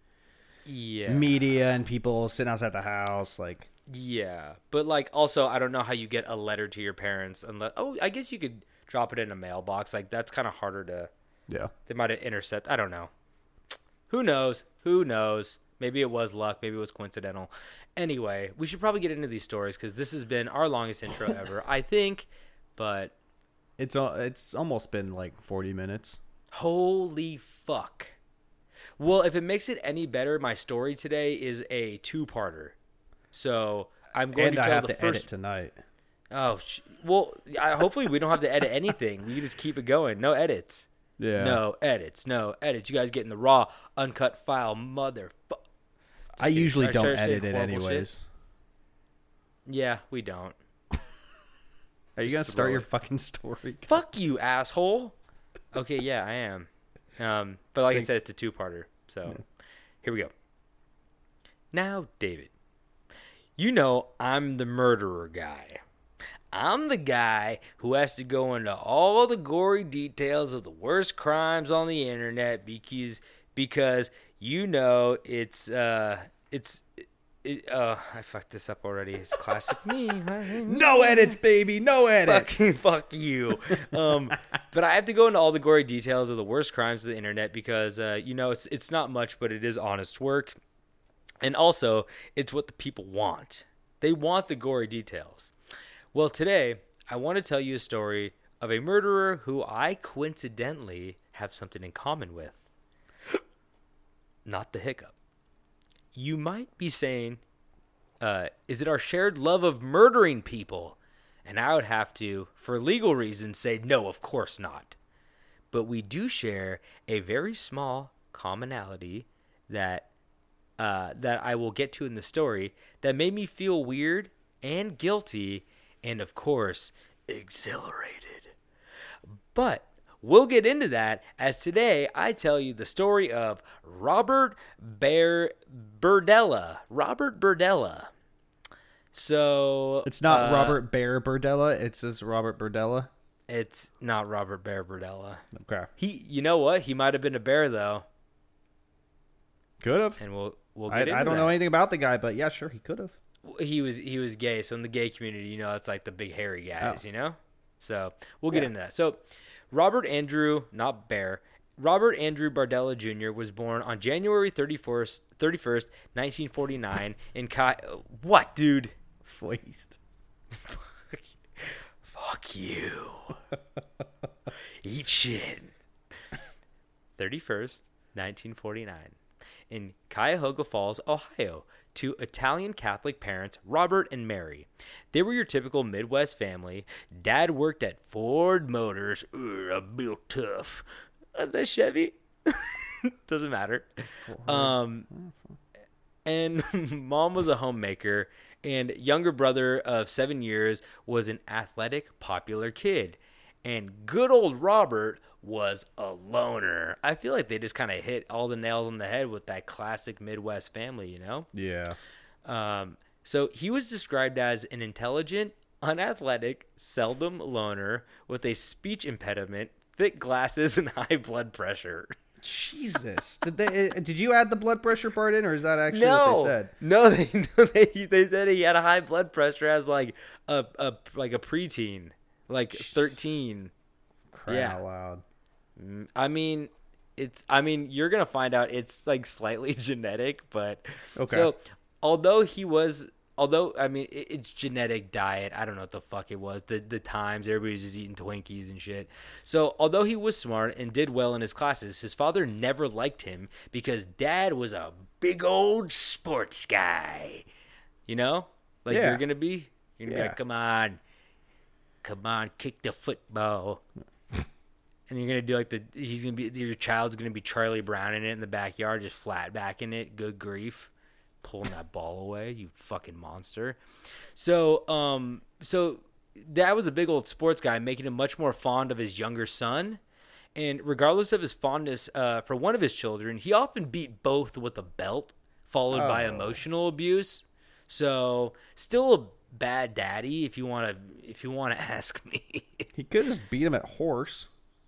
Yeah. media and people sitting outside the house. Like, Yeah. But like, also, I don't know how you get a letter to your parents unless. Oh, I guess you could drop it in a mailbox. Like, that's kind of harder to. yeah, They might have intercept. I don't know. Who knows? Who knows? Maybe it was luck. Maybe it was coincidental. Anyway, we should probably get into these stories because this has been our longest intro ever, I think. But it's al- it's almost been like forty minutes. holy fuck. Well, if it makes it any better, my story today is a two-parter. So I'm going And to I tell have the to first. edit tonight. Oh, sh- well, I, hopefully we don't have to edit anything. We can just keep it going. No edits. Yeah, No edits. No edits. You guys getting the raw, uncut file, motherfucker. I usually Start- don't start saying edit it horrible anyways. shit. Yeah, we don't. Are you Just gonna start throw your it. fucking story? Fuck you, asshole. Okay, yeah, I am. Um, but like Thanks. I said, it's a two-parter. So here we go. Now, David, you know I'm the murderer guy. I'm the guy who has to go into all the gory details of the worst crimes on the internet because because you know it's uh it's it, uh I fucked this up already. It's classic me. No edits, baby. No edits. Fucking fuck you. Um, but I have to go into all the gory details of the worst crimes of the internet because uh, you know it's it's not much, but it is honest work, and also it's what the people want. They want the gory details. Well, today I want to tell you a story of a murderer who I coincidentally have something in common with. Not the hiccup. You might be saying, uh, is it our shared love of murdering people? And I would have to, for legal reasons, say no, of course not. But we do share a very small commonality that uh, that I will get to in the story that made me feel weird and guilty and, of course, exhilarated. But we'll get into that as today I tell you the story of Robert Bear Berdella. Robert Berdella. So It's not uh, Robert Bear Berdella. It's just Robert Berdella. It's not Robert Bear Berdella. Okay, He, you know what? He might have been a bear though, could have. and we'll we'll I, get into I don't that. know anything about the guy, but yeah, sure, he could have. He was he was gay, so in the gay community, you know, it's like the big hairy guys, Oh. you know. So we'll get Yeah. into that. So Robert Andrew, not Bear, Robert Andrew Bardella Junior was born on January thirty-first, thirty-first, nineteen forty-nine in Ki- what, dude? Fleeced. Fuck you. Eat shit. thirty-first, nineteen forty-nine. in Cuyahoga Falls, Ohio, to Italian Catholic parents Robert and Mary. They were your typical Midwest family. Dad worked at Ford Motors. Ugh, I'm built tough. Is that Chevy? Doesn't matter. Um, and mom was a homemaker, and younger brother of seven years was an athletic, popular kid. And good old Robert was a loner. I feel like they just kind of hit all the nails on the head with that classic Midwest family, you know? Yeah. Um, so he was described as an intelligent, unathletic, seldom loner with a speech impediment, thick glasses, and high blood pressure. Jesus. Did they? Did you add the blood pressure part in, or is that actually no, what they said? No, they, no, they they said he had a high blood pressure as like a, a like a preteen, like thirteen. Crying Yeah. out loud. I mean, it's. I mean, you're gonna find out it's like slightly genetic, but Okay. So, although he was, although I mean, it, it's genetic diet. I don't know what the fuck it was. The the times everybody's just eating Twinkies and shit. So, although he was smart and did well in his classes, his father never liked him because Dad was a big old sports guy. You know, like Yeah. you're gonna be. You're gonna be Yeah. like, come on, come on, kick the football. And you're gonna do like the he's gonna be your child's gonna be Charlie Brown in it in the backyard, just flat back in it. Good grief, pulling that ball away, you fucking monster. So, um, so that was a big old sports guy, making him much more fond of his younger son. And regardless of his fondness uh, for one of his children, he often beat both with a belt, followed by Oh. emotional abuse. So, still a bad daddy, if you want to, if you want to ask me. He could just beat him at horse.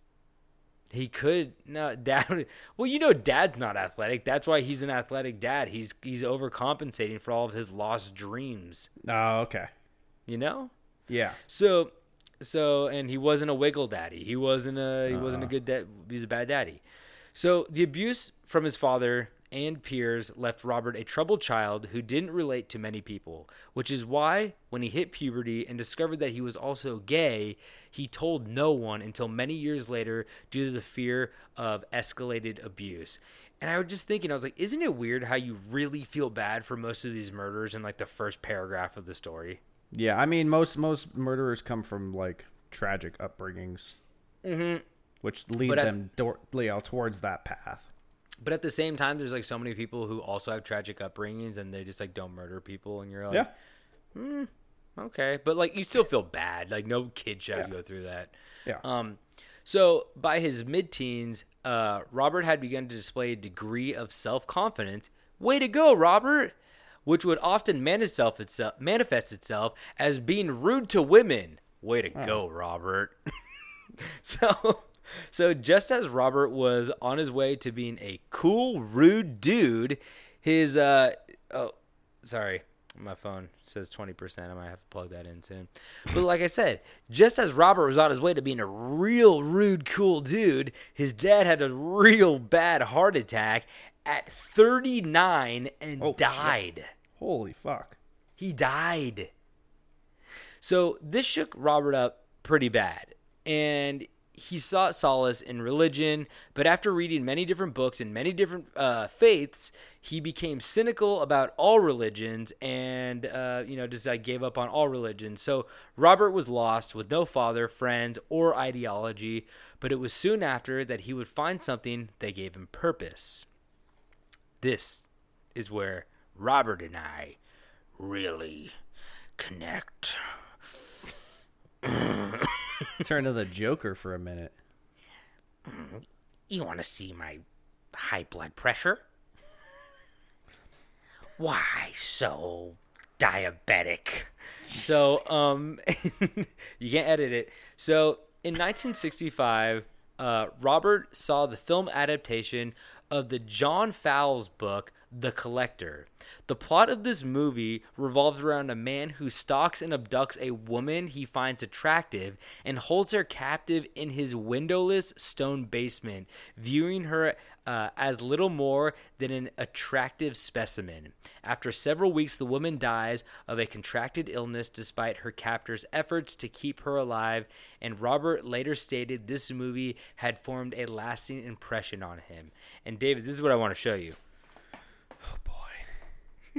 He could no dad. Well, you know, Dad's not athletic. That's why he's an athletic dad. He's he's overcompensating for all of his lost dreams. Oh, okay. You know. Yeah. So, so, and he wasn't a wiggle daddy. He wasn't a he wasn't a good dad. He's a bad daddy. So the abuse from his father and peers left Robert a troubled child who didn't relate to many people, which is why when he hit puberty and discovered that he was also gay, he told no one until many years later due to the fear of escalated abuse. And I was just thinking, I was like, isn't it weird how you really feel bad for most of these murders in like the first paragraph of the story? Yeah, I mean, most most murderers come from like tragic upbringings, Mm-hmm. which lead But I- them do- you know, towards that path. But at the same time, there's like so many people who also have tragic upbringings and they just like don't murder people, and you're like, Yeah. okay, but like you still feel bad. Like no kid should have to Yeah. go through that. Yeah. Um, so by his mid-teens, uh, Robert had begun to display a degree of self-confidence. Way to go, Robert! Which would often manifest itself, manifest itself as being rude to women. Way to go, Robert! so, so just as Robert was on his way to being a cool, rude dude, his uh, oh, sorry. My phone says twenty percent. I might have to plug that in soon. But like I said, just as Robert was on his way to being a real rude, cool dude, his dad had a real bad heart attack at thirty-nine and Oh, shit. died. Holy fuck. He died. So this shook Robert up pretty bad. And he sought solace in religion, but after reading many different books and many different uh, faiths, he became cynical about all religions and, uh, you know, just like gave up on all religions. So Robert was lost with no father, friends, or ideology, but it was soon after that he would find something that gave him purpose. This is where Robert and I really connect. Turn to the Joker for a minute. You want to see my high blood pressure? Why so diabetic? So, um, you can't edit it. So, in nineteen sixty-five, uh, Robert saw the film adaptation of the John Fowles book, The Collector. The plot of this movie revolves around a man who stalks and abducts a woman he finds attractive and holds her captive in his windowless stone basement, viewing her uh, as little more than an attractive specimen. After several weeks, the woman dies of a contracted illness despite her captor's efforts to keep her alive, and Robert later stated this movie had formed a lasting impression on him. And David, this is what I want to show you. Oh boy.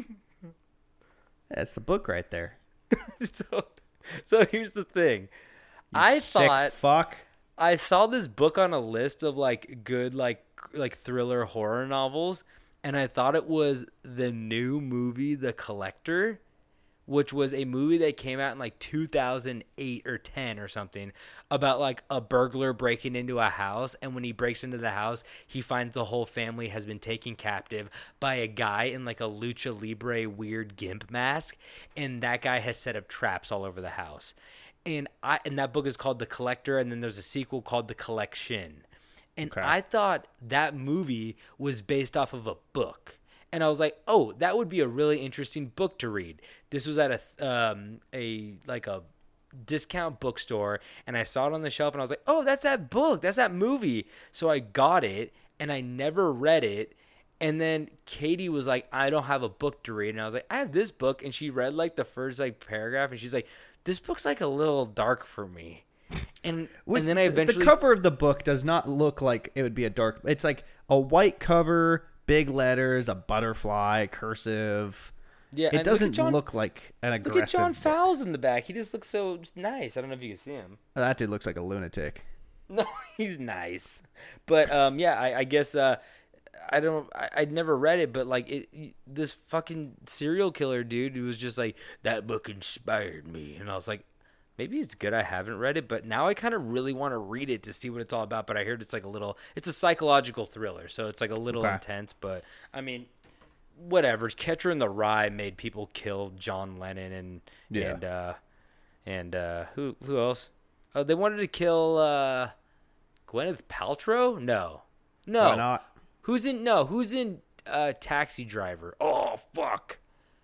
That's the book right there. so, so here's the thing. You I sick thought fuck. I saw this book on a list of like good like like thriller horror novels, and I thought it was the new movie The Collector, which was a movie that came out in like two thousand eight or ten or something, about like a burglar breaking into a house, and when he breaks into the house, he finds the whole family has been taken captive by a guy in like a lucha libre weird gimp mask, and that guy has set up traps all over the house. And I and that book is called The Collector, and then there's a sequel called The Collection. And Okay. I thought that movie was based off of a book. And I was like, "Oh, that would be a really interesting book to read." This was at a um a like a discount bookstore, and I saw it on the shelf, and I was like, "Oh, that's that book. That's that movie." So I got it, and I never read it. And then Katie was like, "I don't have a book to read." And I was like, "I have this book." And she read like the first like paragraph, and she's like, "This book's like a little dark for me." And Which- and then I eventually the cover of the book does not look like it would be a dark. It's like a white cover, big letters, a butterfly, cursive. yeah, It and look at doesn't John- look like an aggressive. Look at John book. Fowles in the back. He just looks so nice. I don't know if you can see him. That dude looks like a lunatic. No, he's nice. But um, yeah, I, I guess uh, I don't. I, I'd never read it, but like it, this fucking serial killer dude who was just like, that book inspired me, and I was like, maybe it's good I haven't read it, but now I kind of really want to read it to see what it's all about. But I heard it's like a little, it's a psychological thriller, so it's like a little Okay. intense. But I mean, whatever. Catcher in the Rye made people kill John Lennon and Yeah. and uh, and uh, who who else? Oh, they wanted to kill uh, Gwyneth Paltrow. No, no. Why not? Who's in? No, who's in? Uh, Taxi Driver. Oh fuck.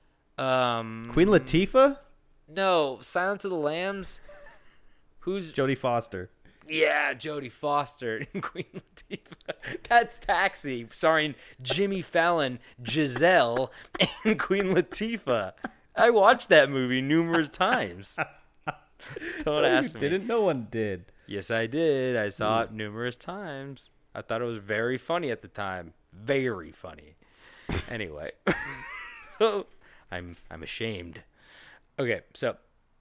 Um. Queen Latifah, No, Silence of the Lambs. Who's? Jodie Foster. Yeah, Jodie Foster and Queen Latifah. That's Taxi, starring Jimmy Fallon, Giselle, and Queen Latifah. I watched that movie numerous times. Don't ask you me. Didn't? No one did. Yes, I did. I saw it numerous times. I thought it was very funny at the time. Very funny. Anyway, so I'm I'm ashamed. Okay, so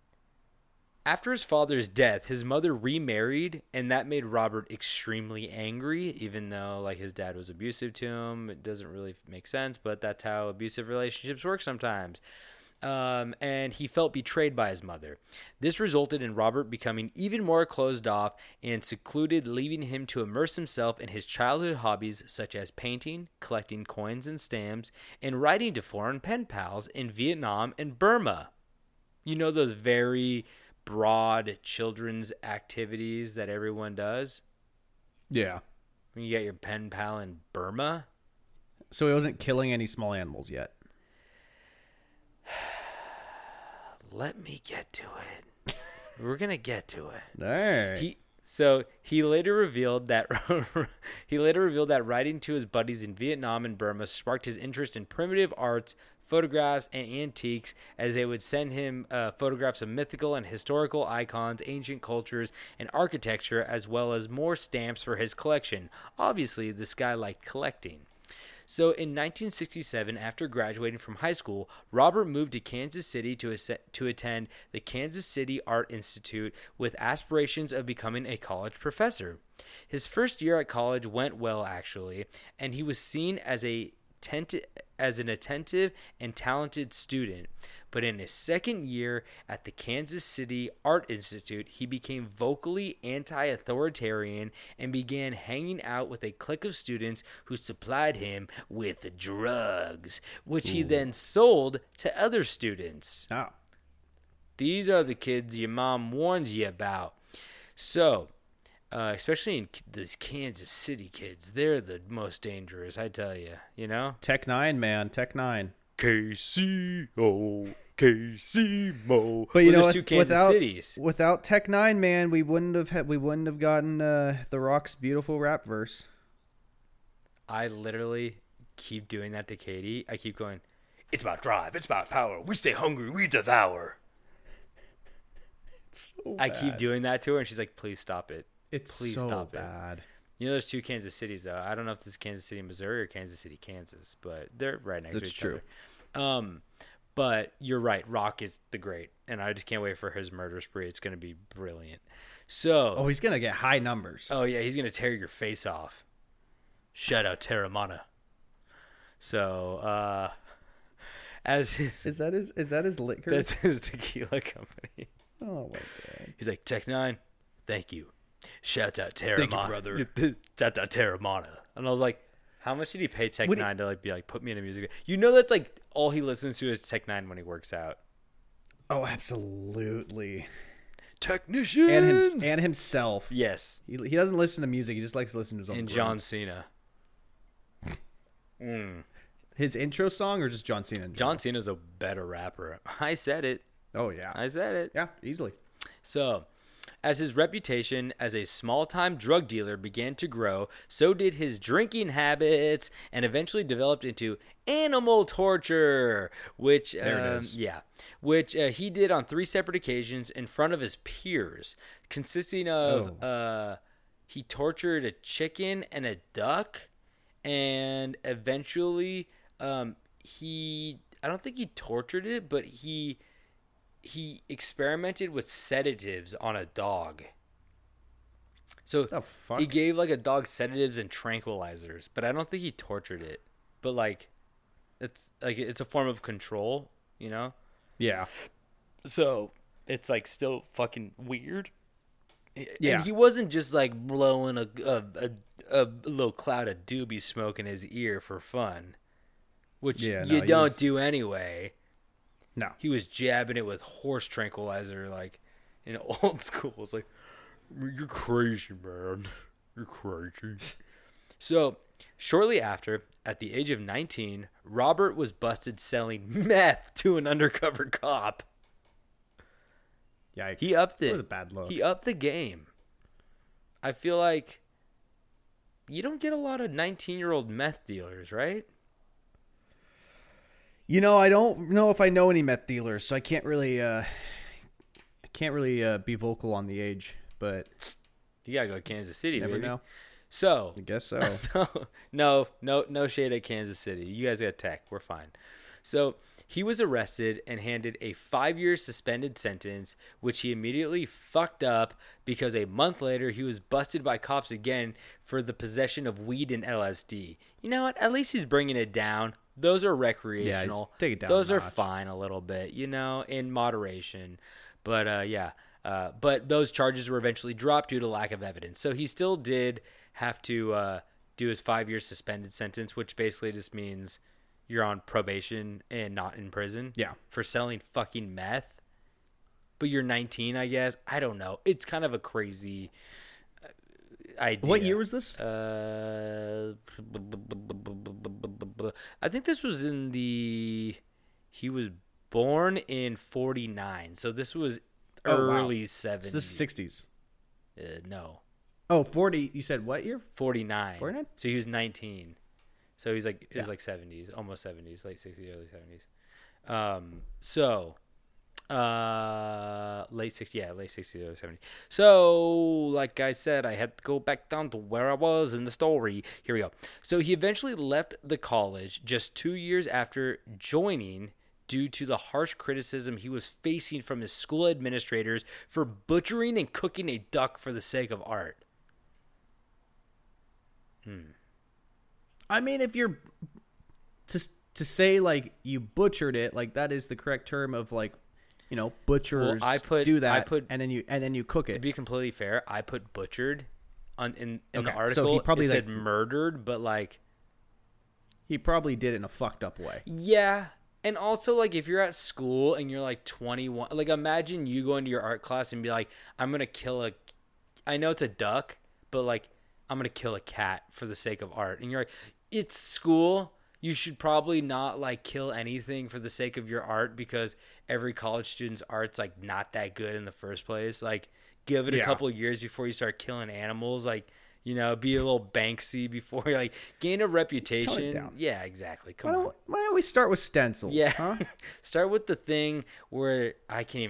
after his father's death, his mother remarried, and that made Robert extremely angry, even though like his dad was abusive to him. It doesn't really make sense, but that's how abusive relationships work sometimes. Um, and he felt betrayed by his mother. This resulted in Robert becoming even more closed off and secluded, leaving him to immerse himself in his childhood hobbies such as painting, collecting coins and stamps, and writing to foreign pen pals in Vietnam and Burma. You know those very broad children's activities that everyone does? Yeah. When you get your pen pal in Burma? So he wasn't killing any small animals yet. Let me get to it. We're gonna get to it. All right. He so he later revealed that he later revealed that writing to his buddies in Vietnam and Burma sparked his interest in primitive arts, photographs, and antiques, as they would send him uh, photographs of mythical and historical icons, ancient cultures, and architecture, as well as more stamps for his collection. Obviously, this guy liked collecting. So in nineteen sixty-seven, after graduating from high school, Robert moved to Kansas City to, as- to attend the Kansas City Art Institute with aspirations of becoming a college professor. His first year at college went well, actually, and he was seen as a tent- as an attentive and talented student. But in his second year at the Kansas City Art Institute, he became vocally anti-authoritarian and began hanging out with a clique of students who supplied him with drugs, which he then sold to other students. Oh. These are the kids your mom warns you about. So, uh, especially in K- these Kansas City kids, they're the most dangerous, I tell you, you know? Tech Nine, man. Tech Nine. K C O, K C Mo. But you Well, know, there's two with- Kansas without cities. without Tech Nine, man, we wouldn't have had, we wouldn't have gotten uh, The Rock's beautiful rap verse. I literally keep doing that to Katie. I keep going, it's about drive, it's about power. We stay hungry, we devour. So I keep bad. doing that to her, and she's like, please stop it. It's please so stop it. bad. You know, there's two Kansas Cities though. I don't know if this is Kansas City, Missouri, or Kansas City, Kansas, but they're right next That's to each true. other. Um, but you're right. Rock is the great, and I just can't wait for his murder spree. It's going to be brilliant. So, Oh, he's gonna get high numbers. oh yeah, he's going to tear your face off. Shout out Terramana. So, uh, as his, Is that his? Is that his liquor? that's his tequila company. Oh my god. He's like, Tech Nine, thank you. Shout out Terramana, brother. Shout out Terramana. And I was like, how much did he pay Tech Would he- Nine to like be like, put me in a music video? You know that's like all he listens to is Tech Nine when he works out. Oh, absolutely. Technicians And him, and himself. yes, He, he doesn't listen to music. He just likes to listen to his own. and grunt. John Cena. Mm. His intro song or just John Cena? in John general? Cena's a better rapper. I said it. Oh yeah. I said it. Yeah, easily. So, as his reputation as a small-time drug dealer began to grow, so did his drinking habits, and eventually developed into animal torture, which There it um, is. yeah, which uh, he did on three separate occasions in front of his peers, consisting of Oh. uh, he tortured a chicken and a duck, and eventually um, he I don't think he tortured it, but he he experimented with sedatives on a dog. So The fuck? he gave like a dog sedatives and tranquilizers, but I don't think he tortured it. But like, it's like it's a form of control, you know. Yeah. So it's like still fucking weird. Yeah. And he wasn't just like blowing a a, a a little cloud of doobie smoke in his ear for fun, which Yeah, you no, he don't was- do anyway. No. He was jabbing it with horse tranquilizer, like in old school. It's like, you're crazy, man. You're crazy. So, shortly after, at the age of nineteen, Robert was busted selling meth to an undercover cop. Yikes. He upped it. That was a bad look. He upped the game. I feel like you don't get a lot of nineteen-year-old meth dealers, right? You know, I don't know if I know any meth dealers, so I can't really, uh, I can't really uh, be vocal on the age, but You gotta go to Kansas City, never baby. know. So, I guess so. So, no, no, no shade at Kansas City. You guys got tech. We're fine. So he was arrested and handed a five-year suspended sentence, which he immediately fucked up because a month later he was busted by cops again for the possession of weed and L S D. You know what? At least he's bringing it down. Those are recreational. take it down Those a are notch. fine a little bit, you know, in moderation. But uh, yeah, uh, but those charges were eventually dropped due to lack of evidence. So he still did have to uh, do his five-year suspended sentence, which basically just means you're on probation and not in prison. Yeah. For selling fucking meth. But you're nineteen, I guess. I don't know. It's kind of a crazy uh, idea. What year was this? Uh, I think this was in the. He was born in forty-nine, so this was Oh, wow. early It's the seventies. sixties. Uh, no, Oh, forty. You said what year? forty-nine. forty-nine? So he was nineteen. So he's like, it was Yeah. like seventies, almost seventies, late sixties, early seventies. Um, so, uh, late sixties, yeah, late sixties, early seventies. So, like I said, I had to go back down to where I was in the story. Here we go. So he eventually left the college just two years after joining due to the harsh criticism he was facing from his school administrators for butchering and cooking a duck for the sake of art. I mean, if you're to to say like you butchered it, like that is the correct term of like, you know, butchers I put- do that, I put- and then you and then you cook To it. be completely fair, I put butchered on in, in the Okay, so article. he probably, it said like- murdered, but like He probably did it in a fucked up way. yeah. And also like if you're at school and you're like twenty-one, like imagine you go into your art class and be like, I'm gonna kill a. I know it's a duck, but like I'm gonna kill a cat for the sake of art, and you're like, it's school. You should probably not like kill anything for the sake of your art because every college student's art's like not that good in the first place. Like give it a Yeah. couple of years before you start killing animals. Like, you know, be a little Banksy before you like gain a reputation. down. Yeah, exactly. Come Why on. don't, why don't we start with stencils? Yeah. Huh? Start with the thing where I can't even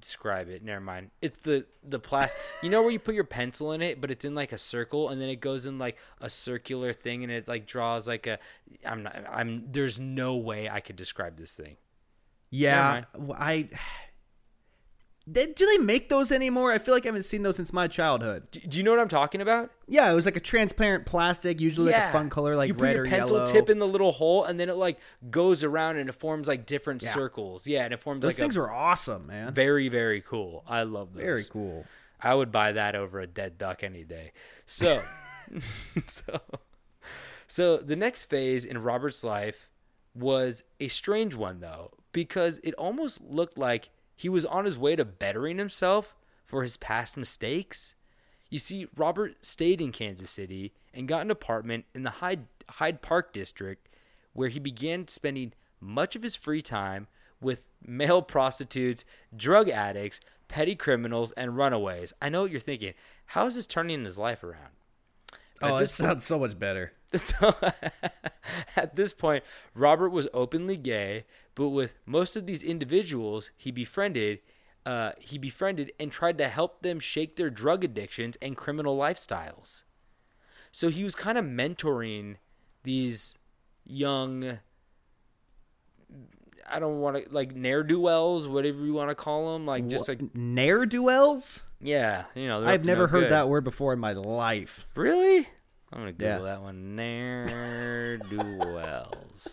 describe it. Never mind. It's the the plastic. You know where you put your pencil in it, but it's in like a circle, and then it goes in like a circular thing, and it like draws like a. I'm not. I'm. There's no way I could describe this thing. Yeah, I. They, do they make those anymore? I feel like I haven't seen those since my childhood. Do, do you know what I'm talking about? Yeah, it was like a transparent plastic, usually like Yeah. a fun color, like you red put or your pencil yellow. tip in the little hole, and then it like goes around and it forms like different Yeah. circles. Yeah, and it forms Those like things a were awesome, man. very very cool. I love those. Very cool. I would buy that over a dead duck any day. So, so, so the next phase in Robert's life was a strange one, though, because it almost looked like he was on his way to bettering himself for his past mistakes. You see, Robert stayed in Kansas City and got an apartment in the Hyde, Hyde Park district, where he began spending much of his free time with male prostitutes, drug addicts, petty criminals, and runaways. I know what you're thinking. How is this turning his life around? Oh, At it this point- sounds so much better. So, at this point, Robert was openly gay, but with most of these individuals he befriended, uh, he befriended and tried to help them shake their drug addictions and criminal lifestyles. So he was kind of mentoring these young, I don't want to, like ne'er-do-wells, whatever you want to call them, like just like, Ne'er-do-wells? yeah, you know. they're up I've to never no heard good. that word before in my life. Really? I'm going to Google Yeah. that one. Ne'er-do-wells.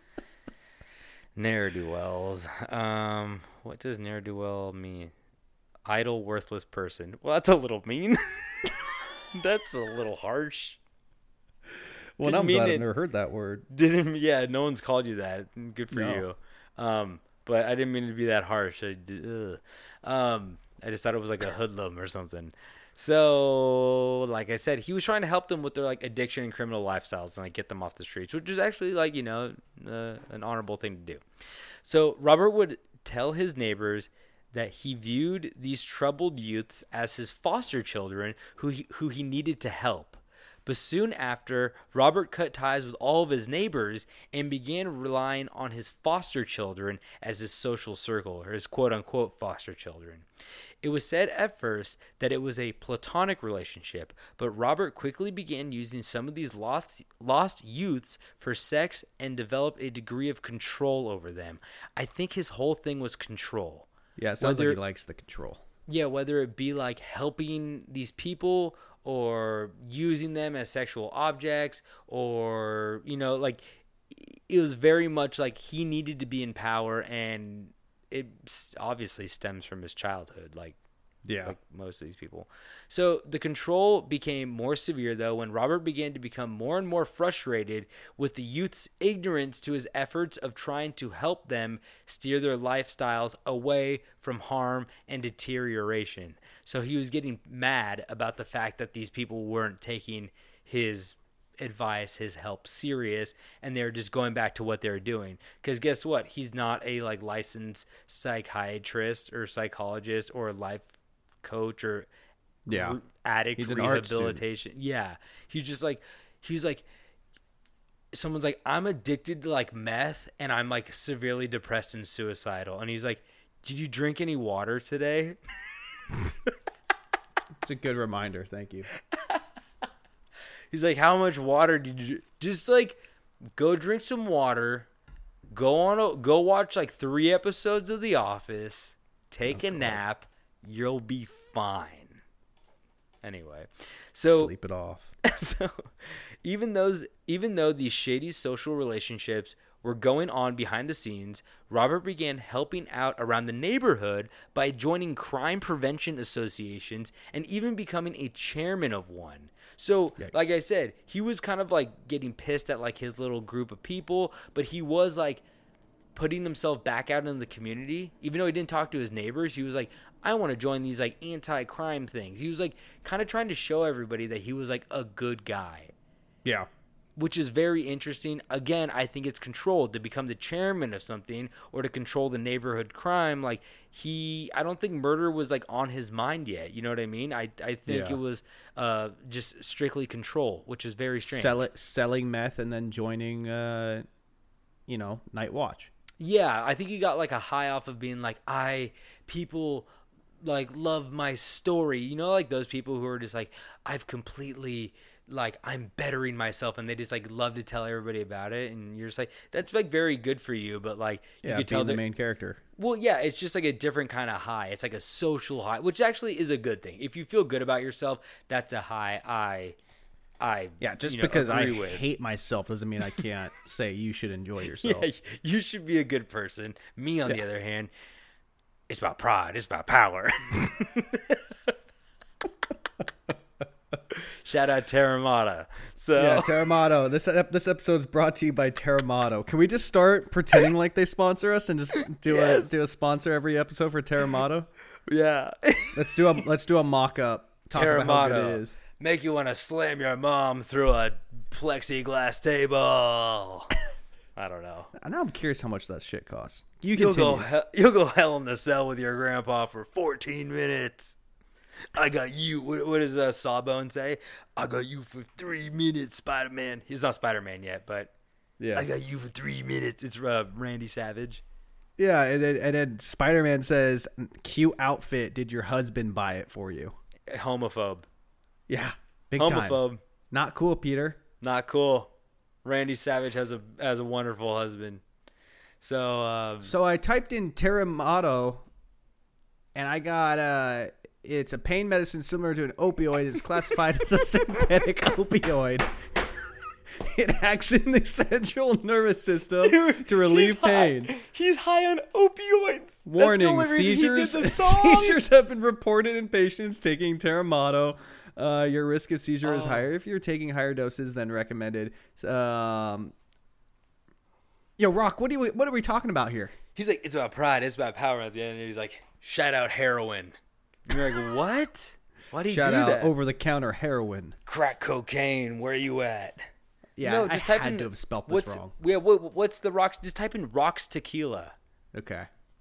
Ne'er-do-wells. Um, what does ne'er-do-well mean? Idle, worthless person. Well, that's a little mean. That's a little harsh. Well, Didn't I'm mean glad it- I've never heard that word. Didn't, yeah, no one's called you that. Good for No. you. Um, but I didn't mean to be that harsh. I, did, ugh. um, I just thought it was like a hoodlum or something. So, like I said, he was trying to help them with their like addiction and criminal lifestyles and like get them off the streets, which is actually like, you know, uh, an honorable thing to do. So Robert would tell his neighbors that he viewed these troubled youths as his foster children who he, who he needed to help. But soon after, Robert cut ties with all of his neighbors and began relying on his foster children as his social circle, or his quote-unquote foster children. It was said at first that it was a platonic relationship, but Robert quickly began using some of these lost, lost youths for sex and developed a degree of control over them. I think his whole thing was control. Yeah, it sounds Whether- like he likes the control. Yeah, whether it be like helping these people or using them as sexual objects, or, you know, like it was very much like he needed to be in power, and it s- obviously stems from his childhood, like Yeah. like most of these people. So the control became more severe, though, when Robert began to become more and more frustrated with the youth's ignorance to his efforts of trying to help them steer their lifestyles away from harm and deterioration. So he was getting mad about the fact that these people weren't taking his advice, his help serious, and they're just going back to what they're doing. Because guess what? He's not a like licensed psychiatrist or psychologist or life coach or Yeah. re- addict He's an art student. rehabilitation. Yeah. He's just like, he's like, someone's like, I'm addicted to like meth and I'm like severely depressed and suicidal. And he's like, did you drink any water today? It's a good reminder. Thank you. He's like, how much water did you just like go drink some water, go on a, go watch like three episodes of The Office, take a nap, you'll be fine. Anyway, so Sleep it off. so even those even though these shady social relationships were going on behind the scenes, Robert began helping out around the neighborhood by joining crime prevention associations and even becoming a chairman of one. So, Yikes. like I said, he was kind of like getting pissed at like his little group of people, but he was like putting himself back out in the community. Even though he didn't talk to his neighbors, he was like, I want to join these like anti-crime things. He was like kind of trying to show everybody that he was like a good guy, Yeah. which is very interesting. Again, I think it's controlled to become the chairman of something or to control the neighborhood crime. Like he, I don't think murder was like on his mind yet. You know what I mean? I, I think Yeah. it was uh, just strictly control, which is very strange. Sell it, selling meth and then joining, uh, you know, Night Watch. Yeah, I think he got like a high off of being like, I, people like love my story. You know, like those people who are just like, I've completely like I'm bettering myself, and they just like love to tell everybody about it. And you're just like, that's like very good for you, but like you Yeah, could tell being the that- main character. Well, yeah, it's just like a different kind of high. It's like a social high, which actually is a good thing. If you feel good about yourself, that's a high I, I Yeah, just you know, because I agree with. hate myself doesn't mean I can't say you should enjoy yourself. Yeah, you should be a good person. Me, on the other hand, it's about pride. It's about power. Shout out Terramata. So Yeah, Teramato. This ep- this episode is brought to you by Teramato. Can we just start pretending like they sponsor us and just do Yes. a do a sponsor every episode for Teramato? yeah, Let's do a let's do a mock up. Talk about how good it Terramata. is. Make you want to slam your mom through a plexiglass table. I don't know. Now I'm curious how much that shit costs. You You'll continue. go, he- you'll go hell in the cell with your grandpa for fourteen minutes. I got you. What, what does uh, Sawbone say? I got you for three minutes, Spider-Man. He's not Spider-Man yet, but Yeah, I got you for three minutes. It's uh, Randy Savage. yeah, and then, and then Spider Man says, "Cute outfit. Did your husband buy it for you?" Homophobe. Yeah, big time. Homophobe. Not cool, Peter. Not cool. Randy Savage has a has a wonderful husband. So, um, So I typed in Teramato, and I got uh, it's a pain medicine similar to an opioid. It's classified as a synthetic opioid. It acts in the central nervous system dude, to relieve he's high- pain. He's high on opioids. Warning: That's the only reason seizures. He did the song. Seizures have been reported in patients taking Teramato. Uh, your risk of seizure is Oh. higher if you're taking higher doses than recommended. Um, yo, Rock, what do we what are we talking about here? He's like, it's about pride, it's about power. At the end, and he's like, shout out heroin. And you're like, what? Why do you Shout do out that? over the counter heroin. Crack cocaine. Where you at? Yeah, no, I just type had in, to have spelt this what's, wrong. Yeah, what, what's the rocks? Just type in rocks tequila. Okay.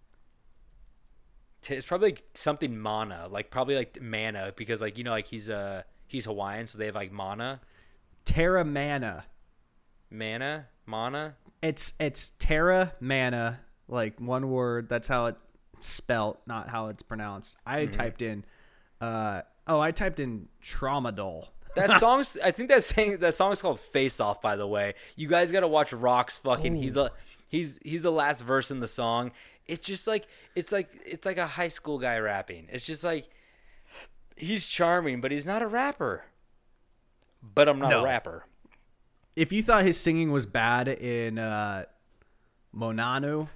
T- It's probably like something mana, like probably like mana, because like you know, like he's uh he's Hawaiian, so they have like mana, Terra Mana. mana, mana. It's it's Terra Mana, like one word. That's how it's spelt, not how it's pronounced. I Mm-hmm. typed in, uh, oh, I typed in Tramadol. That song's. I think that saying that song's called "Face Off." By the way, you guys got to watch Rock's fucking. He's a he's he's the last verse in the song. It's just like it's like it's like a high school guy rapping. It's just like he's charming, but he's not a rapper. But I'm not No. a rapper. If you thought his singing was bad in uh, Monanu,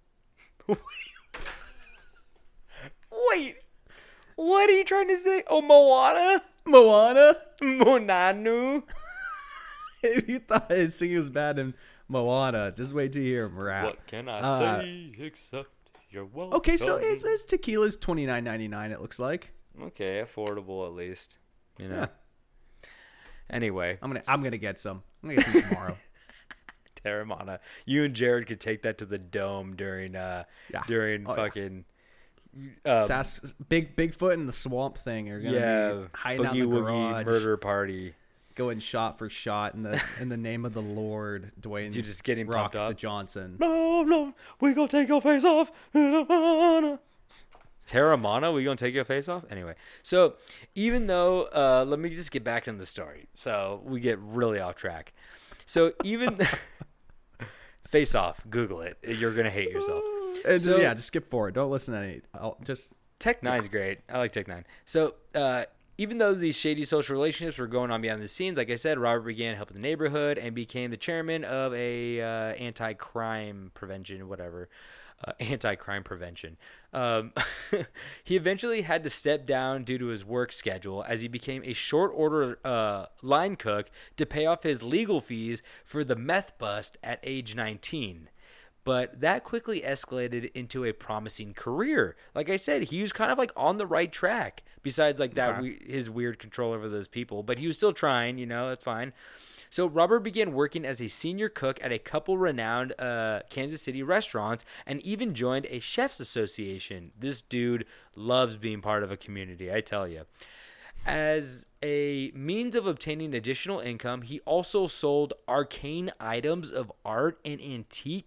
Wait, what are you trying to say? Oh, Moana, Moana. Monanu. If you thought his singing was bad in Moana, just wait till you hear him rap. What can I Uh, say except you're welcome? Okay, so his, his tequila's twenty nine ninety nine. It looks like. okay, affordable at least. You know. Yeah. Anyway, I'm gonna I'm gonna get some. I'm gonna get some tomorrow. Terramana. You and Jared could take that to the dome during uh Yeah. during Oh, yeah. fucking um, Sas- big Bigfoot and the Swamp Thing are gonna yeah, be hiding out boogie in the woogie garage, murder party. going shot for shot in the in the name of the Lord, Dwayne. You're just getting Rock pumped up. the Johnson. No, no, we gonna take your face off. Terramana. Terramana, we gonna take your face off? Anyway, so even though, uh, let me just get back into the story. So we get really off track. So even face off, Google it. You're gonna hate yourself. And So- yeah, just skip forward. Don't listen to any. I'll just Tech Nine's great. I like Tech Nine. So uh, even though these shady social relationships were going on behind the scenes, like I said, Robert began helping the neighborhood and became the chairman of a uh, anti-crime prevention, whatever, uh, anti-crime prevention. Um, he eventually had to step down due to his work schedule as he became a short order uh, line cook to pay off his legal fees for the meth bust at age nineteen. But that quickly escalated into a promising career. Like I said, he was kind of like on the right track. Besides, like that, we, his weird control over those people. But he was still trying. You know, that's fine. So Robert began working as a senior cook at a couple renowned uh, Kansas City restaurants, and even joined a chefs association. This dude loves being part of a community, I tell you. As a means of obtaining additional income, he also sold arcane items of art and antiques.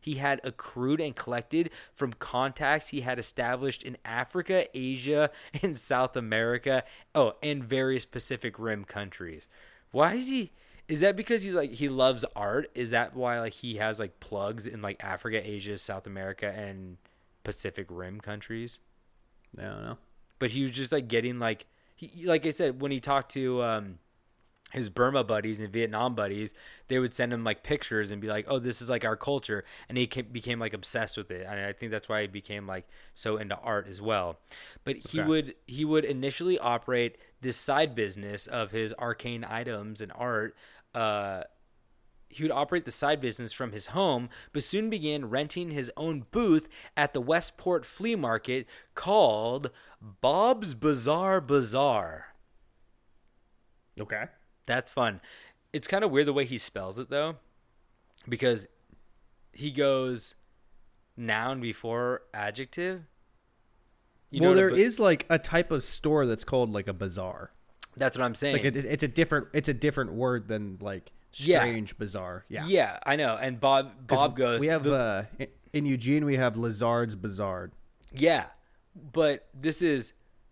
he had accrued and collected from contacts he had established in Africa, Asia, and South America. Oh, and various Pacific Rim countries. Why is he? Is that because he's like he loves art? Is that why like he has like plugs in like Africa, Asia, South America, and Pacific Rim countries? I don't know. But he was just like getting like he, like I said, when he talked to um his Burma buddies and Vietnam buddies, they would send him like pictures and be like, "Oh, this is like our culture," and he came, became like obsessed with it. And I think that's why he became like so into art as well. But he Okay. would he would initially operate this side business of his arcane items and art. Uh, he would operate the side business from his home, but soon began renting his own booth at the Westport flea market called Bob's Bizarre Bazaar. Okay. That's fun. It's kind of weird the way he spells it, though, because he goes noun before adjective. You know well, what a there ba- is like a type of store that's called like a bazaar. That's what I'm saying. Like it, it's a different it's a different word than like Yeah. strange bazaar. Yeah. yeah, I know. And Bob 'Cause Bob goes. We have the- uh in- in Eugene we have Lazard's Bazaar. yeah, but this is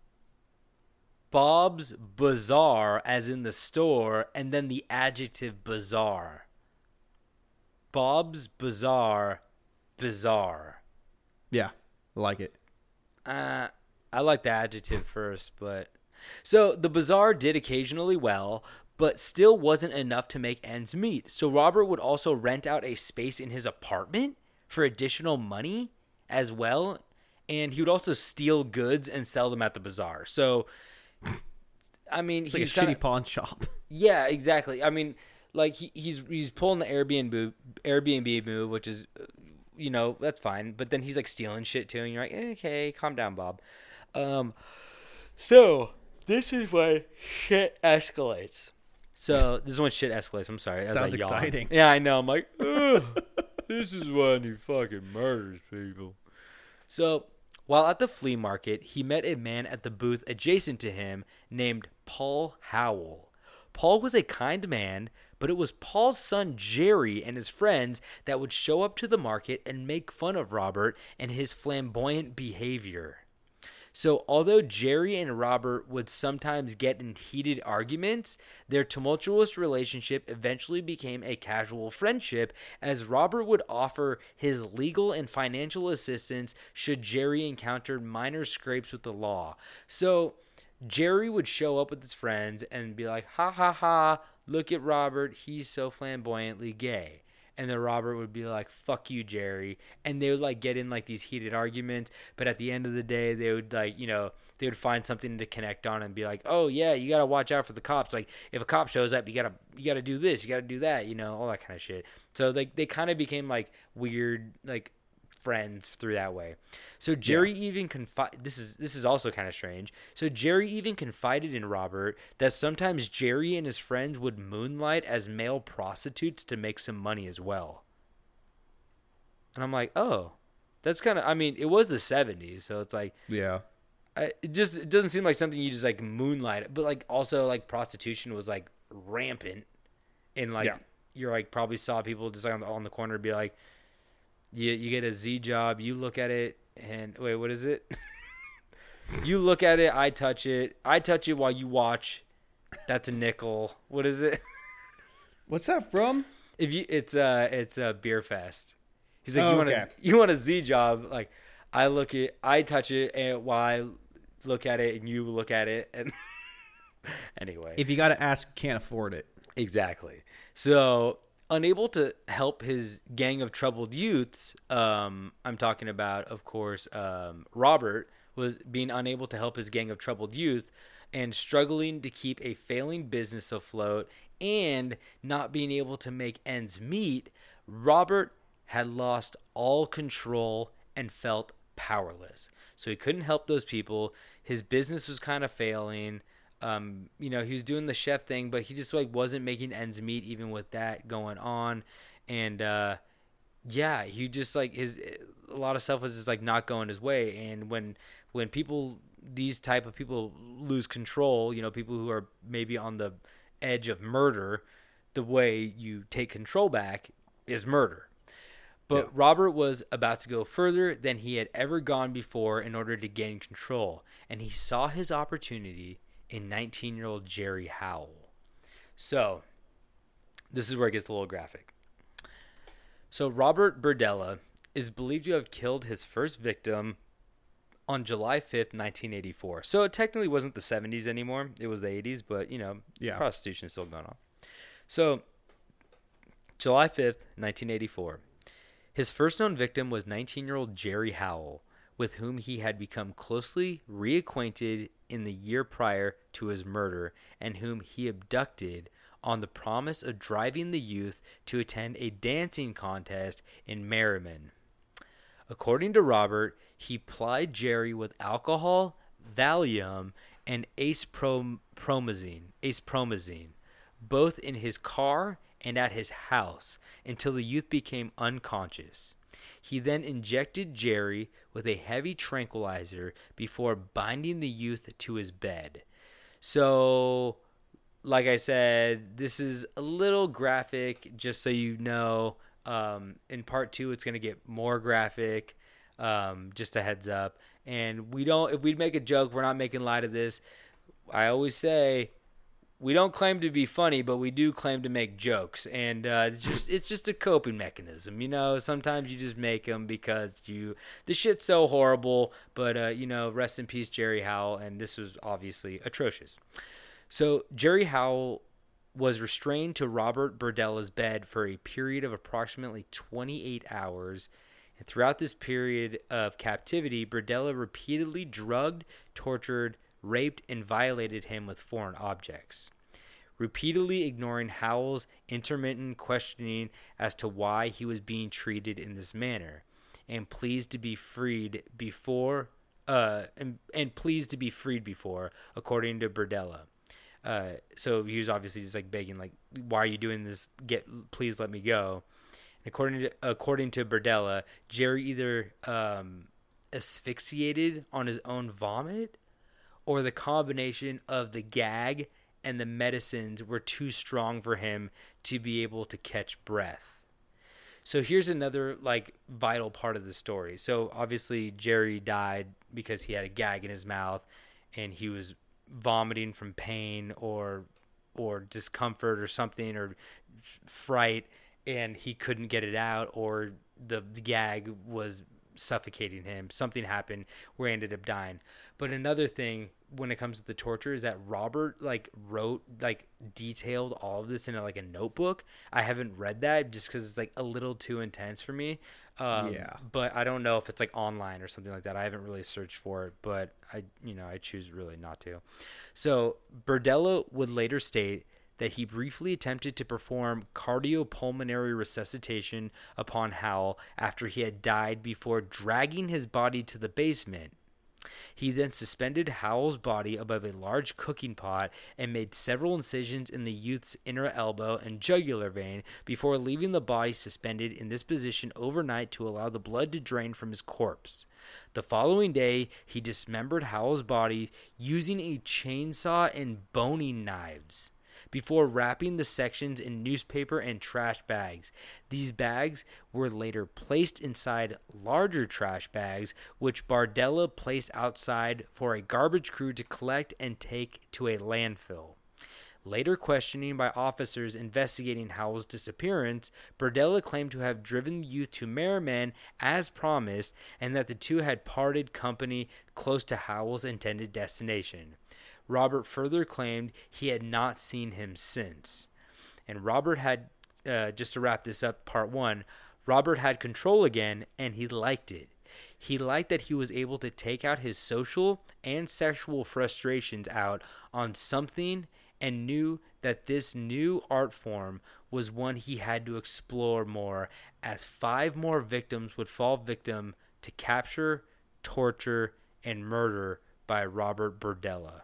Bob's Bazaar, as in the store, and then the adjective bizarre. Bob's Bazaar, bizarre. Yeah. I like it. Uh, I like the adjective first, but so the bazaar did occasionally well, but still wasn't enough to make ends meet. So Robert would also rent out a space in his apartment for additional money as well, and he would also steal goods and sell them at the bazaar. So, I mean, It's like a he's kinda, shitty pawn shop. yeah, exactly. I mean, like he, he's he's pulling the Airbnb Airbnb move, which is, uh, you know, that's fine. But then he's like stealing shit too, and you're like, eh, okay, calm down, Bob. Um, so this is when shit escalates. So this is when shit escalates. I'm sorry. as I Sounds yawn. exciting. Yeah, I know. I'm like, ugh, this is when he fucking murders people. So while at the flea market, he met a man at the booth adjacent to him named Paul Howell. Paul was a kind man, but it was Paul's son Jerry and his friends that would show up to the market and make fun of Robert and his flamboyant behavior. So although Jerry and Robert would sometimes get in heated arguments, their tumultuous relationship eventually became a casual friendship, as Robert would offer his legal and financial assistance should Jerry encounter minor scrapes with the law. So Jerry would show up with his friends and be like, ha ha ha, look at Robert, he's so flamboyantly gay. And then Robert would be like, fuck you, Jerry. And they would like get in like these heated arguments. But at the end of the day, they would like, you know, they would find something to connect on and be like, oh yeah, you got to watch out for the cops. Like if a cop shows up, you got to, you got to do this, you got to do that, you know, all that kind of shit. So like they kind of became like weird, like friends through that way. So Jerry yeah. even confide this is this is also kind of strange. So Jerry even confided in Robert that sometimes Jerry and his friends would moonlight as male prostitutes to make some money as well. And I'm like, "Oh, that's kind of I mean, it was the seventies, so it's like yeah. I, it just it doesn't seem like something you just like moonlight, but like also like prostitution was like rampant in like yeah. you're like probably saw people just like on the, on the corner be like You you get a Z job, you look at it, and wait, what is it? You look at it, I touch it. I touch it while you watch. That's a nickel. What is it? What's that from? If you, it's uh, it's a beer fest. He's like, Oh, you want okay. a you want a Z job? Like, I look at, I touch it, and while I look at it, and you look at it, and anyway. If you got to ask, can't afford it. Exactly. So. Unable to help his gang of troubled youths, um, I'm talking about, of course, um, Robert was being unable to help his gang of troubled youth and struggling to keep a failing business afloat and not being able to make ends meet. Robert had lost all control and felt powerless. So he couldn't help those people. His business was kind of failing. Um, you know, he was doing the chef thing, but he just like wasn't making ends meet even with that going on. And, uh, yeah, he just like his, a lot of stuff was just like not going his way. And when, when people, these type of people lose control, you know, people who are maybe on the edge of murder, the way you take control back is murder. But Yeah. Robert was about to go further than he had ever gone before in order to gain control, and he saw his opportunity in nineteen-year-old Jerry Howell. So, this is where it gets a little graphic. So, Robert Berdella is believed to have killed his first victim on July fifth, nineteen eighty-four. So, it technically wasn't the seventies anymore. It was the eighties, but, you know, Yeah. prostitution is still going on. So, July fifth, nineteen eighty-four. His first known victim was nineteen-year-old Jerry Howell, with whom he had become closely reacquainted in the year prior to his murder, and whom he abducted on the promise of driving the youth to attend a dancing contest in Merriman. According to Robert, he plied Jerry with alcohol, Valium, and acepromazine, acepromazine, both in his car and at his house, until the youth became unconscious. He then injected Jerry with a heavy tranquilizer before binding the youth to his bed. So, like I said, this is a little graphic, just so you know. Um, in part two, it's going to get more graphic, um, just a heads up. And we don't, if we make a joke, we're not making light of this. I always say, we don't claim to be funny, but we do claim to make jokes, and uh, it's just it's just a coping mechanism, you know. Sometimes you just make them because you the shit's so horrible. But uh, you know, rest in peace, Jerry Howell, and this was obviously atrocious. So Jerry Howell was restrained to Robert Berdella's bed for a period of approximately twenty-eight hours, and throughout this period of captivity, Berdella repeatedly drugged, tortured, raped, and violated him with foreign objects, repeatedly ignoring Howell's intermittent questioning as to why he was being treated in this manner, and pleased to be freed before, uh, and, and pleased to be freed before, according to Berdella. Uh, so he was obviously just like begging, like, why are you doing this? Get, please let me go. According to according to Berdella, Jerry either um, asphyxiated on his own vomit, or the combination of the gag and the medicines were too strong for him to be able to catch breath. So here's another like vital part of the story. So obviously Jerry died because he had a gag in his mouth and he was vomiting from pain or or discomfort or something, or fright, and he couldn't get it out, or the gag was suffocating him. Something happened where he ended up dying. But another thing when it comes to the torture is that Robert like wrote like detailed all of this in a, like a notebook. I haven't read that just because it's like a little too intense for me. Um, Yeah. But I don't know if it's like online or something like that. I haven't really searched for it, but I you know I choose really not to. So Berdella would later state that he briefly attempted to perform cardiopulmonary resuscitation upon Howell after he had died before dragging his body to the basement. He then suspended Howell's body above a large cooking pot and made several incisions in the youth's inner elbow and jugular vein before leaving the body suspended in this position overnight to allow the blood to drain from his corpse. The following day, he dismembered Howell's body using a chainsaw and boning knives, before wrapping the sections in newspaper and trash bags. These bags were later placed inside larger trash bags, which Berdella placed outside for a garbage crew to collect and take to a landfill. Later questioning by officers investigating Howell's disappearance, Berdella claimed to have driven the youth to Merriman as promised, and that the two had parted company close to Howell's intended destination. Robert further claimed he had not seen him since. And Robert had, uh, just to wrap this up, part one, Robert had control again, and he liked it. He liked that he was able to take out his social and sexual frustrations out on something, and knew that this new art form was one he had to explore more, as five more victims would fall victim to capture, torture, and murder by Robert Berdella.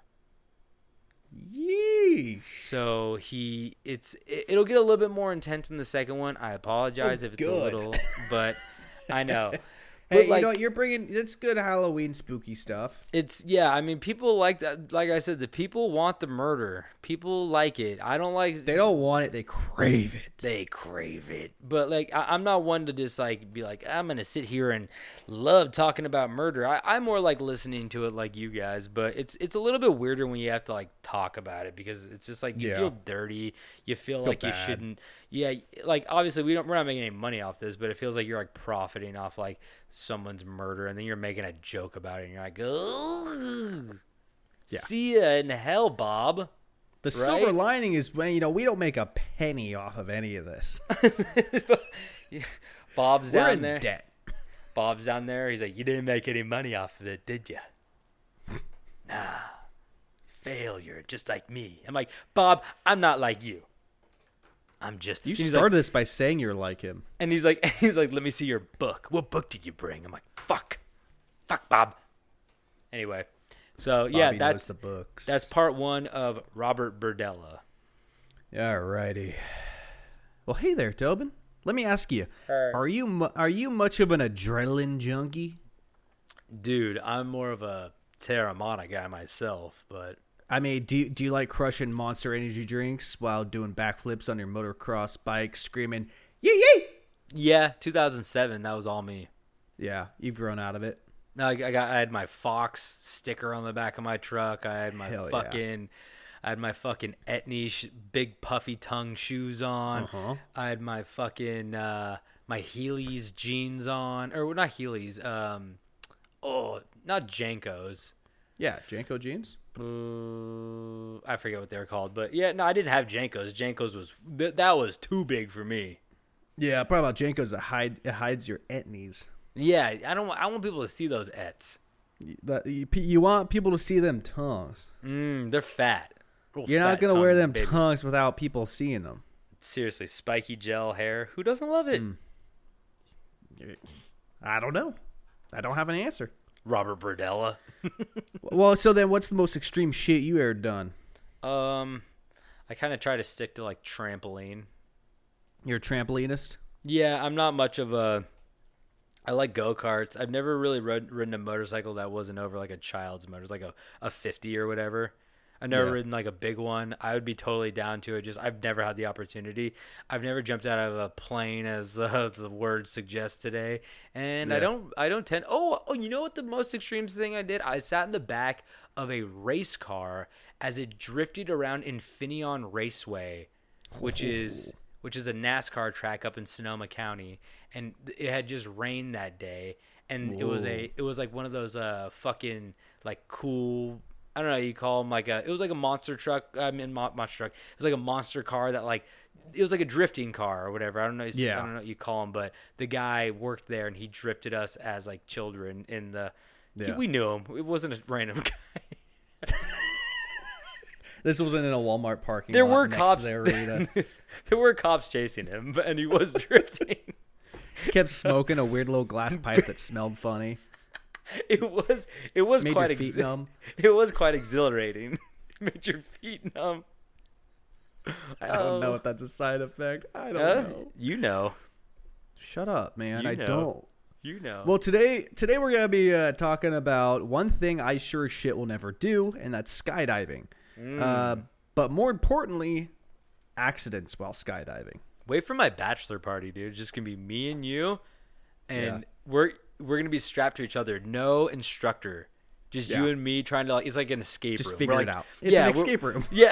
Yeesh. So he, it's, it, it'll get a little bit more intense in the second one. I apologize Oh, if it's good. a little, but I know. Hey, like, you know what? You're bringing it's good Halloween spooky stuff. It's yeah. I mean, people like that. Like I said, the people want the murder. People like it. I don't like. They don't want it. They crave it. They crave it. But like, I, I'm not one to just like be like, I'm gonna sit here and love talking about murder. I, I more like listening to it like you guys. But it's it's a little bit weirder when you have to like talk about it because it's just like you Yeah. feel dirty. You feel, Feel like you bad. shouldn't. Yeah, like obviously we don't. We're not making any money off this, but it feels like you're like profiting off like someone's murder, and then you're making a joke about it, and you're like, oh, Yeah. see ya in hell, Bob. The Right? silver lining is when you know we don't make a penny off of any of this. Bob's We're down in there. debt. Bob's down there. He's like, you didn't make any money off of it, did you? Nah. Failure, just like me. I'm like, Bob, I'm not like you. I'm just. You he's started like, this by saying you're like him. and he's like, he's like, let me see your book. What book did you bring? I'm like, fuck, fuck, Bob. Anyway, so yeah, Bobby knows that's the books. that's part one of Robert Burdella. Alrighty. Well, hey there, Tobin. Let me ask you: Are you mu- are you much of an adrenaline junkie? Dude, I'm more of a Terramana guy myself, but I mean, do you, do you like crushing Monster Energy drinks while doing backflips on your motocross bike, screaming "yee yee"? yeah, two thousand seven, that was all me. Yeah, you've grown out of it. No, I I got I had my Fox sticker on the back of my truck. I had my Hell yeah. fucking I had my fucking Etnies sh- big puffy tongue shoes on. Uh-huh. I had my fucking uh, my Heelys jeans on, or not Heelys. Um, oh, not Jankos. Yeah, Janko jeans. Uh, I forget what they're called, but yeah, no, I didn't have Jankos. Jankos was th- that was too big for me. Yeah, part about Janko's that hide it hides your etnies. Yeah, I don't. I want people to see those ets. That you, you want people to see them tongues. Mm, they're fat. Real You're not fat gonna wear tongue, them baby. tongues without people seeing them. Seriously, spiky gel hair. Who doesn't love it? I don't know. I don't have an answer. Robert Burdella. Well, so then, what's the most extreme shit you ever done? Um, I kind of try to stick to like trampoline. You're a trampolinist. Yeah, I'm not much of a. I like go karts. I've never really rode, ridden a motorcycle that wasn't over like a child's motor, like a a fifty or whatever. I've never Yeah. ridden like a big one. I would be totally down to it. Just I've never had the opportunity. I've never jumped out of a plane, as uh, the word suggests today, and I Yeah. don't. I don't tend. Oh, oh, you know what? The most extreme thing I did? I sat in the back of a race car as it drifted around Infineon Raceway, which is which is a NASCAR track up in Sonoma County, and it had just rained that day, and it was a it was like one of those uh fucking like cool. I don't know. You call them like a. It was like a monster truck. I mean, mo- monster truck. It was like a monster car that like. It was like a drifting car or whatever. I don't know. Yeah. I don't know what you call them, but the guy worked there and he drifted us as like children in the. Yeah. We knew him. It wasn't a random guy. This wasn't in a Walmart parking There lot were next cops. to the arena. There were cops chasing him, but- and he was drifting. Kept smoking a weird little glass pipe that smelled funny. It was. It was Made quite. your feet exi- numb. It was quite exhilarating. It made your feet numb. I don't know Oh. if that's a side effect. I don't Huh? know. You know. Shut up, man. You I know. don't. You know. Well, today today we're gonna be uh, talking about one thing I sure as shit will never do, and that's skydiving. Mm. Uh, but more importantly, accidents while skydiving. Wait for my bachelor party, dude. It's just gonna be me and you, and Yeah. we're we're gonna be strapped to each other. No instructor, just you Yeah. and me trying to like. It's like an escape Just room. figure We're it like- out. It's yeah, an we're- escape room. Yeah.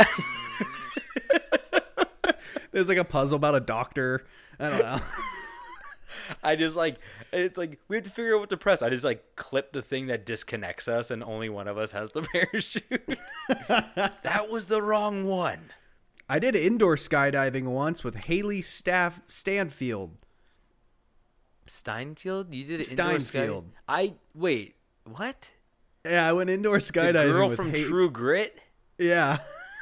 There's like a puzzle about a doctor. I don't know. I just like it's like we have to figure out what to press. I just like clip the thing that disconnects us, and only one of us has the parachute. That was the wrong one. I did indoor skydiving once with Haley Staff Stanfield. Steinfield, you did it. indoor sky- Steinfield. I wait. What? Yeah, I went indoor skydiving The girl with from Ha- True Grit. Yeah.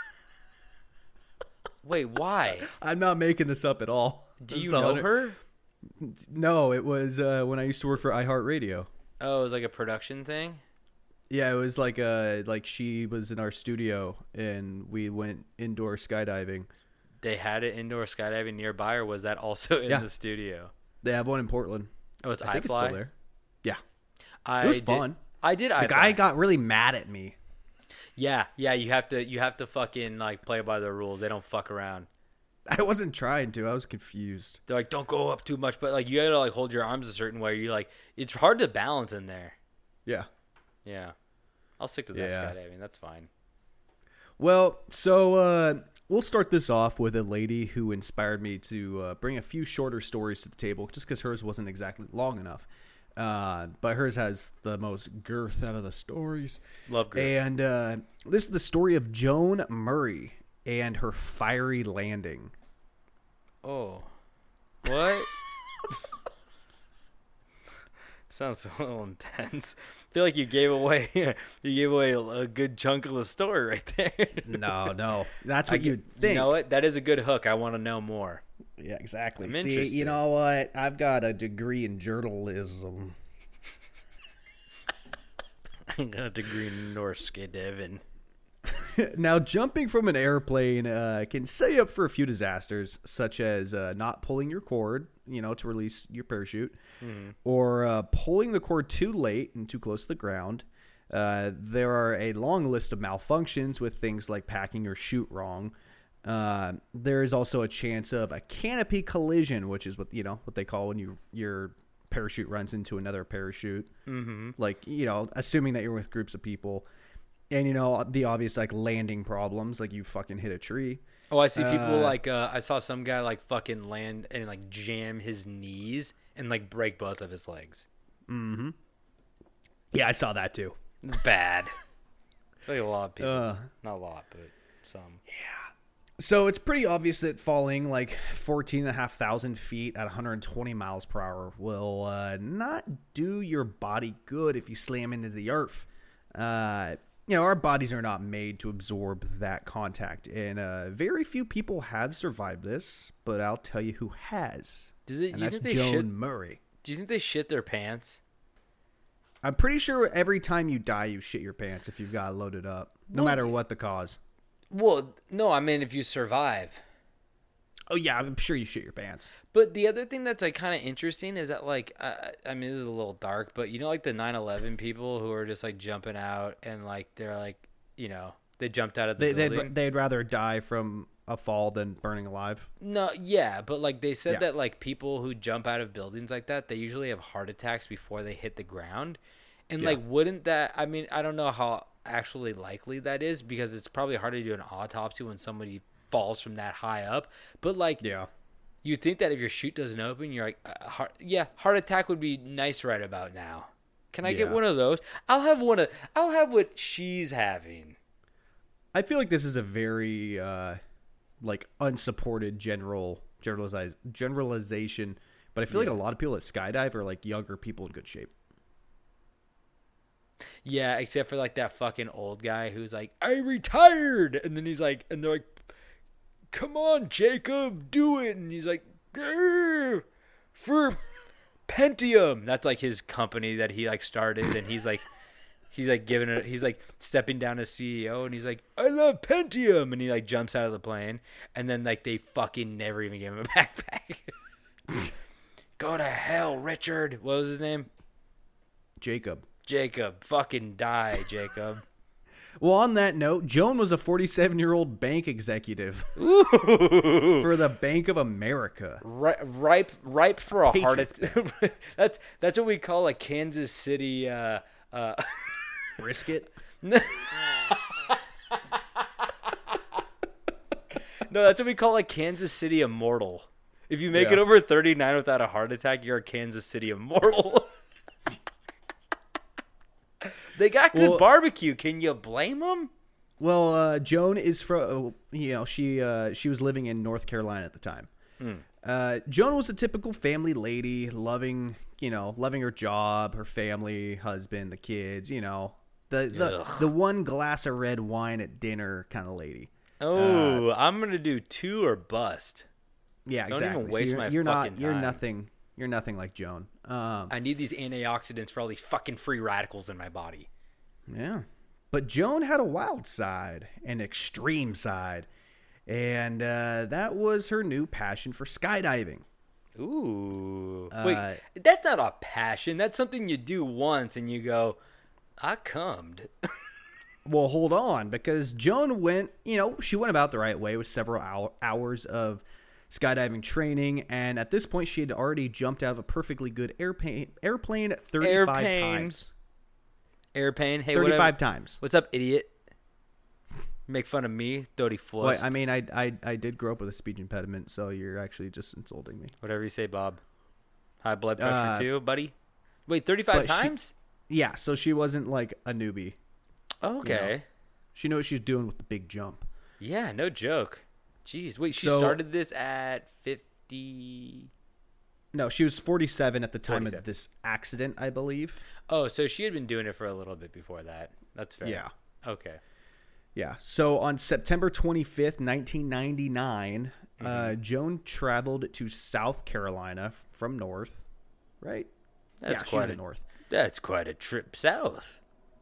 Wait, why? I'm not making this up at all. Do you It's know one hundred her? No, it was uh, when I used to work for iHeartRadio. Oh, it was like a production thing. Yeah, it was like uh like she was in our studio and we went indoor skydiving. They had it indoor skydiving nearby, or was that also in Yeah. the studio? They have one in Portland. Oh, it's I think it's iFly. still there. Yeah. I It was did, fun. I did. The I guy got really mad at me. Yeah, yeah. You have to. You have to fucking like play by the rules. They don't fuck around. I wasn't trying to. I was confused. They're like, don't go up too much, but like you gotta like hold your arms a certain way. You like, it's hard to balance in there. Yeah. Yeah, I'll stick to that Yeah. skydiving. That's fine. Well, so uh, we'll start this off with a lady who inspired me to uh, bring a few shorter stories to the table, just because hers wasn't exactly long enough. Uh, but hers has the most girth out of the stories. Love girth. And uh, this is the story of Joan Murray and her fiery landing. Oh, what? Sounds a little intense. I feel like you gave away you gave away a, a good chunk of the story right there. No, no, that's I what get- you'd think. You know what? That is a good hook. I want to know more. Yeah, exactly. I'm See, interested. you know what? I've got a degree in journalism. I got a degree in Norse Devin. Now, jumping from an airplane uh, can set you up for a few disasters, such as uh, not pulling your cord, you know, to release your parachute, or uh, pulling the cord too late and too close to the ground. Uh, there are a long list of malfunctions with things like packing your chute wrong. Uh, there is also a chance of a canopy collision, which is what you know what they call when you your parachute runs into another parachute. Mm-hmm. Like you know, assuming that you're with groups of people. And, you know, the obvious, like, landing problems, like you fucking hit a tree. Oh, I see people Uh, like uh, I saw some guy like fucking land and like jam his knees and like break both of his legs. Yeah, I saw that, too. It's bad. I feel like a lot of people, Uh, not a lot, but some. So it's pretty obvious that falling, like, fourteen and a half thousand feet at one hundred twenty miles per hour will uh, not do your body good if you slam into the earth. Uh... You know, our bodies are not made to absorb that contact, and uh, very few people have survived this, but I'll tell you who has. Do, they, and do you that's think they Joan shit? Murray. Do you think they shit their pants? I'm pretty sure every time you die, you shit your pants if you've got it loaded up, no Well, matter what the cause. Well, no, I mean if you survive. Oh, yeah, I'm sure you shit your pants. But the other thing that's like kind of interesting is that like I, I mean this is a little dark, but you know like the nine eleven people who are just like jumping out and like they're like you know they jumped out of the They, building. they'd, they'd rather die from a fall than burning alive. No, yeah, but like they said Yeah. that like people who jump out of buildings like that, they usually have heart attacks before they hit the ground. And Yeah. like wouldn't that I mean, I don't know how actually likely that is because it's probably hard to do an autopsy when somebody falls from that high up. But like Yeah. you think that if your chute doesn't open, you're like uh, heart, yeah, heart attack would be nice right about now. Can I get Yeah. one of those? I'll have one of I'll have what she's having. I feel like this is a very, uh, like, unsupported general generalize, generalization, but I feel like a lot of people that skydive are, like, younger people in good shape. Yeah, except for like that fucking old guy who's like, I retired, and then he's like, and they're like, come on, Jacob, do it, and he's like, "Grr, for Pentium. That's like his company that he like started, and he's like, he's like giving it, he's like stepping down as C E O, and he's like, I love Pentium, and he like jumps out of the plane, and then like they fucking never even gave him a backpack. Go to hell, Richard. What was his name? Jacob. Jacob. Fucking die, Jacob. Well, on that note, Joan was a forty-seven-year-old bank executive for the Bank of America. Ripe, ripe, ripe for a heart Patriots attack. that's that's what we call a Kansas City. Uh, uh, Brisket? no, that's what we call a Kansas City immortal. If you make Yeah. it over thirty-nine without a heart attack, you're a Kansas City immortal. They got good Well- barbecue. Can you blame them? Well, uh, Joan is from, you know, she uh, she was living in North Carolina at the time. Uh, Joan was a typical family lady, loving, you know, loving her job, her family, husband, the kids, you know, the the, Ugh. the one glass of red wine at dinner kind of lady. Oh, I'm gonna do two or bust. Yeah, Don't even exactly. waste you're, my you're not fucking you're time. nothing you're nothing like Joan. Um, I need these antioxidants for all these fucking free radicals in my body. Yeah. But Joan had a wild side, an extreme side, and uh, that was her new passion for skydiving. Ooh. Uh, Wait, that's not a passion. That's something you do once and you go, I cummed. Well, hold on, because Joan went, you know, she went about the right way with several hour, hours of skydiving training, and at this point, she had already jumped out of a perfectly good airplane, airplane thirty-five Airplane. times. Air pain. Hey, thirty-five whatever. times. What's up, idiot? Make fun of me, dirty fuss. Well, I mean, I, I I did grow up with a speech impediment, so you're actually just insulting me. Whatever you say, Bob. High blood pressure Uh, too, buddy. Wait, thirty-five but she- times? Yeah, so she wasn't like a newbie. Okay. She knew what she was doing with the big jump. Yeah, no joke. Jeez, wait, she So- started this at fifty. No, she was forty-seven at the time forty-seven. of this accident, I believe. Oh, so she had been doing it for a little bit before that. That's fair. Yeah. Okay. Yeah. So on September twenty-fifth, nineteen ninety-nine, Mm-hmm. uh, Joan traveled to South Carolina from north, right? That's yeah, she quite was a in north. That's quite a trip south.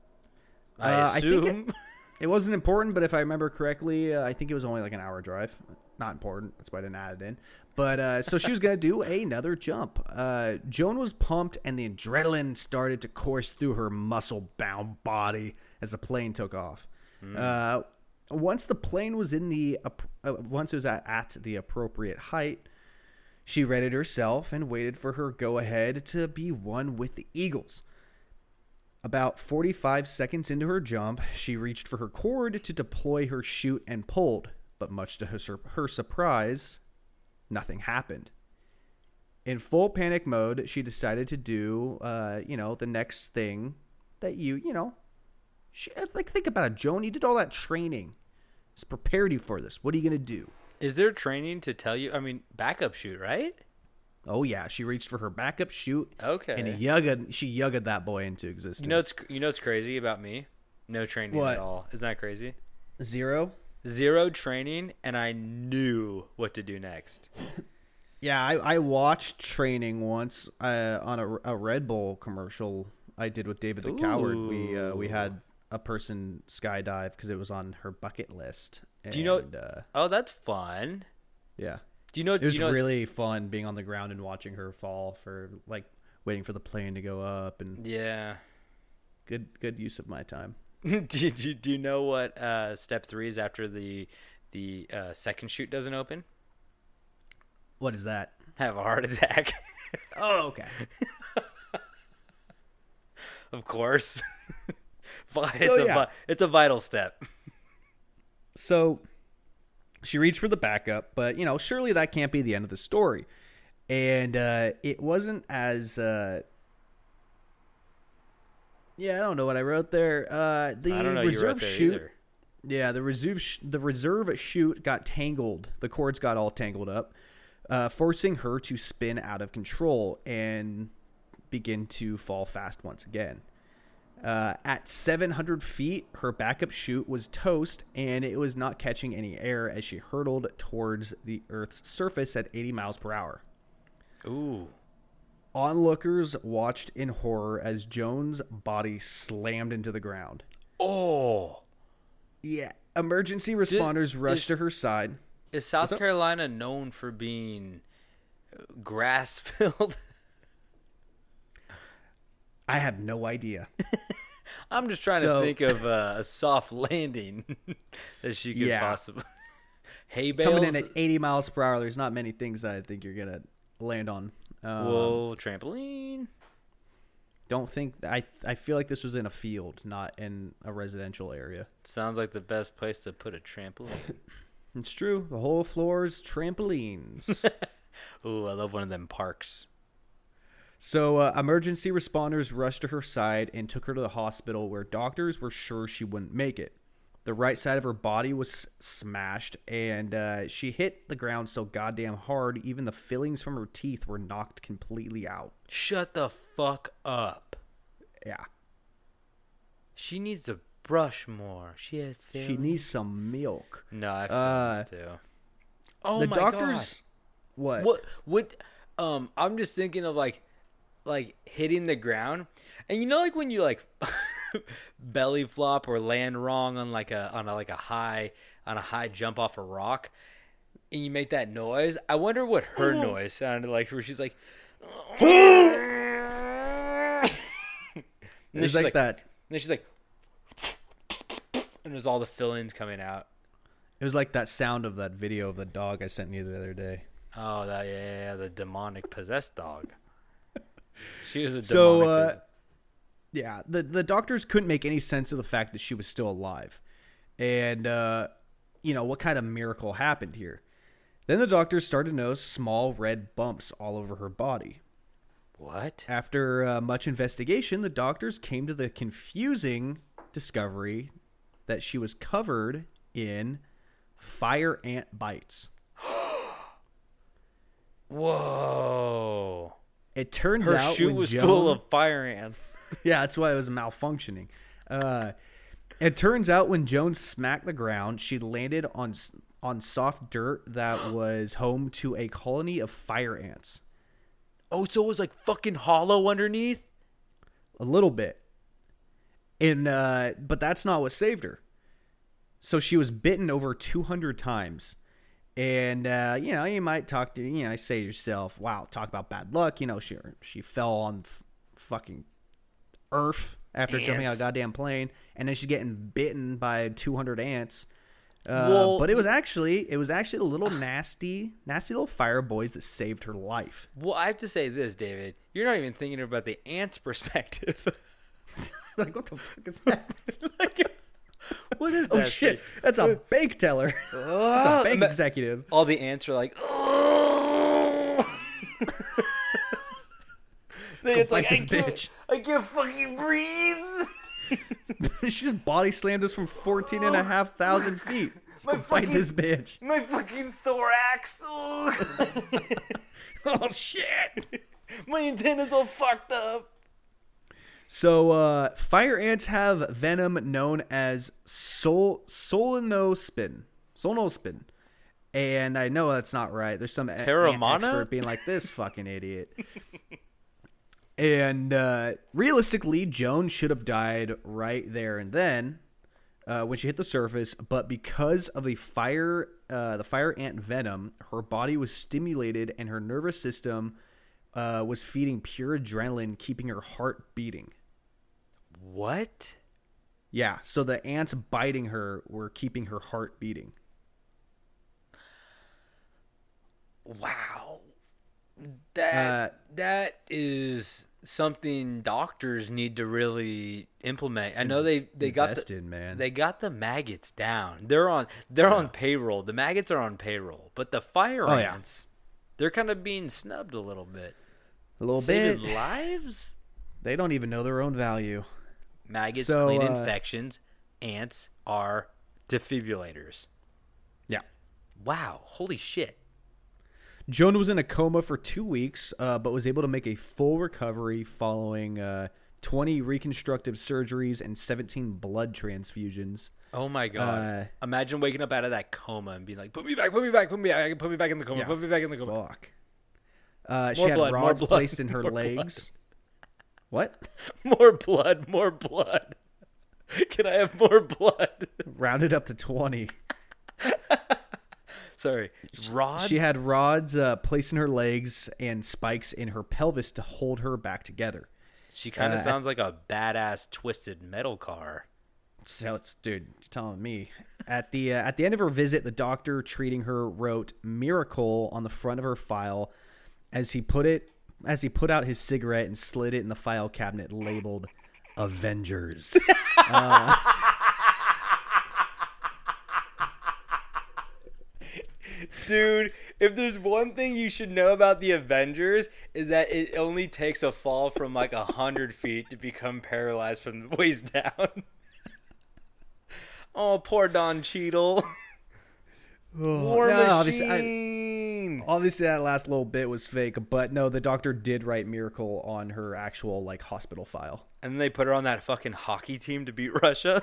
I Uh, I think assume. it- It wasn't important, but if I remember correctly, uh, I think it was only like an hour drive. Not important. That's why I didn't add it in. But uh, so she was going to do another jump. Uh, Joan was pumped, and the adrenaline started to course through her muscle-bound body as the plane took off. Uh, once the plane was in the uh, once it was at, at the appropriate height, she readied herself and waited for her go-ahead to be one with the Eagles. About forty-five seconds into her jump, she reached for her cord to deploy her chute and pulled, but much to her, sur- her surprise, nothing happened. In full panic mode, she decided to do, uh, you know, the next thing that you, you know, she, like think about it, Joan. You did all that training, it's prepared you for this. What are you gonna do? Is there training to tell you? I mean, backup shoot, right? Oh yeah, she reached for her backup chute. Okay. And yugged, she yugged that boy into existence. You know, it's you know what's crazy about me? No training What? at all. Isn't that crazy? Zero. Zero training, and I knew what to do next. Yeah, I, I watched training once uh, on a, a Red Bull commercial I did with David the Coward. We uh, we Ooh. had a person skydive because it was on her bucket list. Do you know- And, Uh, Oh, that's fun. yeah, Do you know? it was you know, really fun being on the ground and watching her fall for like waiting for the plane to go up, and Yeah. good good use of my time. do, you, do you- do you know what uh, step three is after the the uh, second shoot doesn't open? What is that? Have a heart attack. Oh, okay. Of course. Vi- it's, So, a, yeah. vi- it's a vital step. So she reached for the backup, but you know, surely that can't be the end of the story. And uh, it wasn't as uh, yeah, I don't know what I wrote there. Uh, the I don't know you reserve wrote there chute, either. yeah, the reserve sh- the reserve chute got tangled. The cords got all tangled up, uh, forcing her to spin out of control and begin to fall fast once again. Uh, at seven hundred feet, her backup chute was toast, and it was not catching any air as she hurtled towards the Earth's surface at eighty miles per hour. Ooh. Onlookers watched in horror as Joan's body slammed into the ground. Oh. Yeah, emergency responders rushed is- to her side. Is South up? Carolina known for being grass filled? I have no idea. I'm just trying So- to think of uh, a soft landing that she could Yeah. possibly. Hay bales. Coming in at eighty miles per hour, there's not many things that I think you're gonna land on. Um, Whoa, trampoline. Don't think I. I feel like this was in a field, not in a residential area. Sounds like the best place to put a trampoline. It's true. The whole floor's trampolines. Ooh, I love one of them parks. So uh, emergency responders rushed to her side and took her to the hospital, where doctors were sure she wouldn't make it. The right side of her body was s- smashed, and uh, she hit the ground so goddamn hard, even the fillings from her teeth were knocked completely out. Shut the fuck up. Yeah. She needs to brush more. She had She fillings. needs some milk. No, I feel Uh, this too. Oh the my doctors... god. What? What what um I'm just thinking of like like hitting the ground. And you know like when you like belly flop or land wrong on like a on a like a high on a high jump off a rock, and you make that noise, I wonder what her noise sounded like. Where she's like, and then There's she's like, that. And then she's like, and there's all the fillings coming out. It was like that sound of that video of the dog I sent you the other day. Oh, that yeah, yeah, yeah the demonic possessed dog. She was a demonic. So, uh, possessed- yeah, the the doctors couldn't make any sense of the fact that she was still alive, and uh, you know what kind of miracle happened here. Then the doctors started to notice small red bumps all over her body. What? After uh, much investigation, the doctors came to the confusing discovery that she was covered in fire ant bites. Whoa. It turns Her out shoe when was Joan, full of fire ants. yeah, that's why it was malfunctioning. Uh, it turns out when Joan smacked the ground, she landed on s- on soft dirt that was home to a colony of fire ants. Oh, so it was like fucking hollow underneath? A little bit. And uh, but that's not what saved her. So she was bitten over two hundred times. And, uh, you know, you might talk to, you know, say to yourself, wow, talk about bad luck. You know, she she fell on f- fucking earth after Ants. jumping out of a goddamn plane. And then she's getting bitten by two hundred ants. Uh, Well, but it was actually, it was actually the little nasty, nasty little fire boys that saved her life. Well, I have to say this, David. You're not even thinking about the ants' perspective. Like, what the fuck is that? Like, what is that? Oh, shit. thing? That's a bank teller. That's a bank Ma- executive. All the ants are like, oh. It's bite like, I this can't, bitch. I can't fucking breathe. She just body slammed us from fourteen and a half thousand feet. Just My go fight fucking- this bitch. My fucking thorax. Oh, Oh, shit. my antenna's all fucked up. So, uh, fire ants have venom known as sol- solenospin. Solenospin. And I know that's not right. There's some a- ant Terramana? expert being like, this fucking idiot. And uh, realistically, Joan should have died right there and then uh, when she hit the surface. But because of the fire, uh, the fire ant venom, her body was stimulated and her nervous system uh, was feeding pure adrenaline, keeping her heart beating. What? Yeah, so the ants biting her were keeping her heart beating. Wow. That Uh, that is something doctors need to really implement. I know they they got Invest the, in, man. they got the maggots down. They're on they're on payroll. The maggots are on payroll, but the fire Oh, yeah. ants, they're kind of being snubbed a little bit. A little Saving bit. lives. They don't even know their own value. Maggots So, clean uh, infections. Ants are defibrillators. Yeah. Wow! Holy shit! Joan was in a coma for two weeks, uh, but was able to make a full recovery following uh, twenty reconstructive surgeries and seventeen blood transfusions. Oh my god! Uh, Imagine waking up out of that coma and being like, "Put me back! Put me back! Put me back! Put me back in the coma! Yeah, Put me back in the coma!" Fuck. Uh, she More had blood, more rods blood, placed in her more legs. What? More blood! More blood! Can I have more blood? Rounded up to twenty. Sorry, rods. She had rods uh, placed in her legs and spikes in her pelvis to hold her back together. She kind of uh, sounds like a badass twisted metal car. So, dude, you're telling me. At the uh, at the end of her visit, the doctor treating her wrote "miracle" on the front of her file as he put it as he put out his cigarette and slid it in the file cabinet labeled "Avengers." uh, Dude, if there's one thing you should know about the Avengers is that it only takes a fall from like a hundred feet to become paralyzed from the waist down. Oh, poor Don Cheadle. War no, obviously, I- Machine. obviously, that last little bit was fake, but no, the doctor did write "miracle" on her actual like hospital file. And then they put her on that fucking hockey team to beat Russia.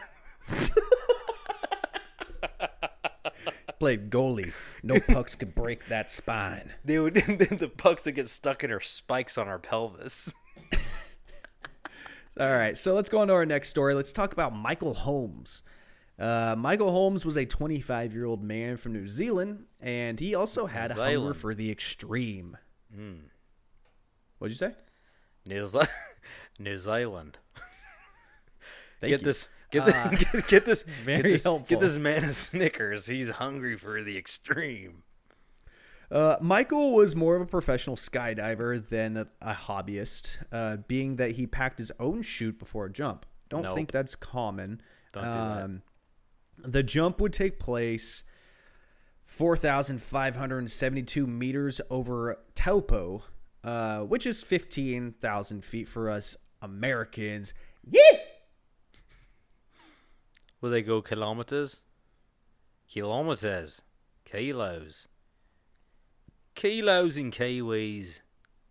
Played goalie. No pucks could break that spine. They would the pucks would get stuck in her spikes on her pelvis. All right, so let's go on to our next story. Let's talk about Michael Holmes. Uh, Michael Holmes was a twenty-five-year-old man from New Zealand, and he also had a New hunger Zealand. for the extreme. Mm. What'd you say? New, Ze- New Zealand. Thank get you. this. Get, Uh, this, get, get this. very get this, helpful. Get this man a Snickers. He's hungry for the extreme. Uh, Michael was more of a professional skydiver than a, a hobbyist, uh, being that he packed his own chute before a jump. Don't Nope. think that's common. Don't do that. Um, the jump would take place four thousand five hundred seventy-two meters over Taupo, uh, which is fifteen thousand feet for us Americans. Yeah! Will they go kilometers? Kilometers. Kilos. Kilos and kiwis.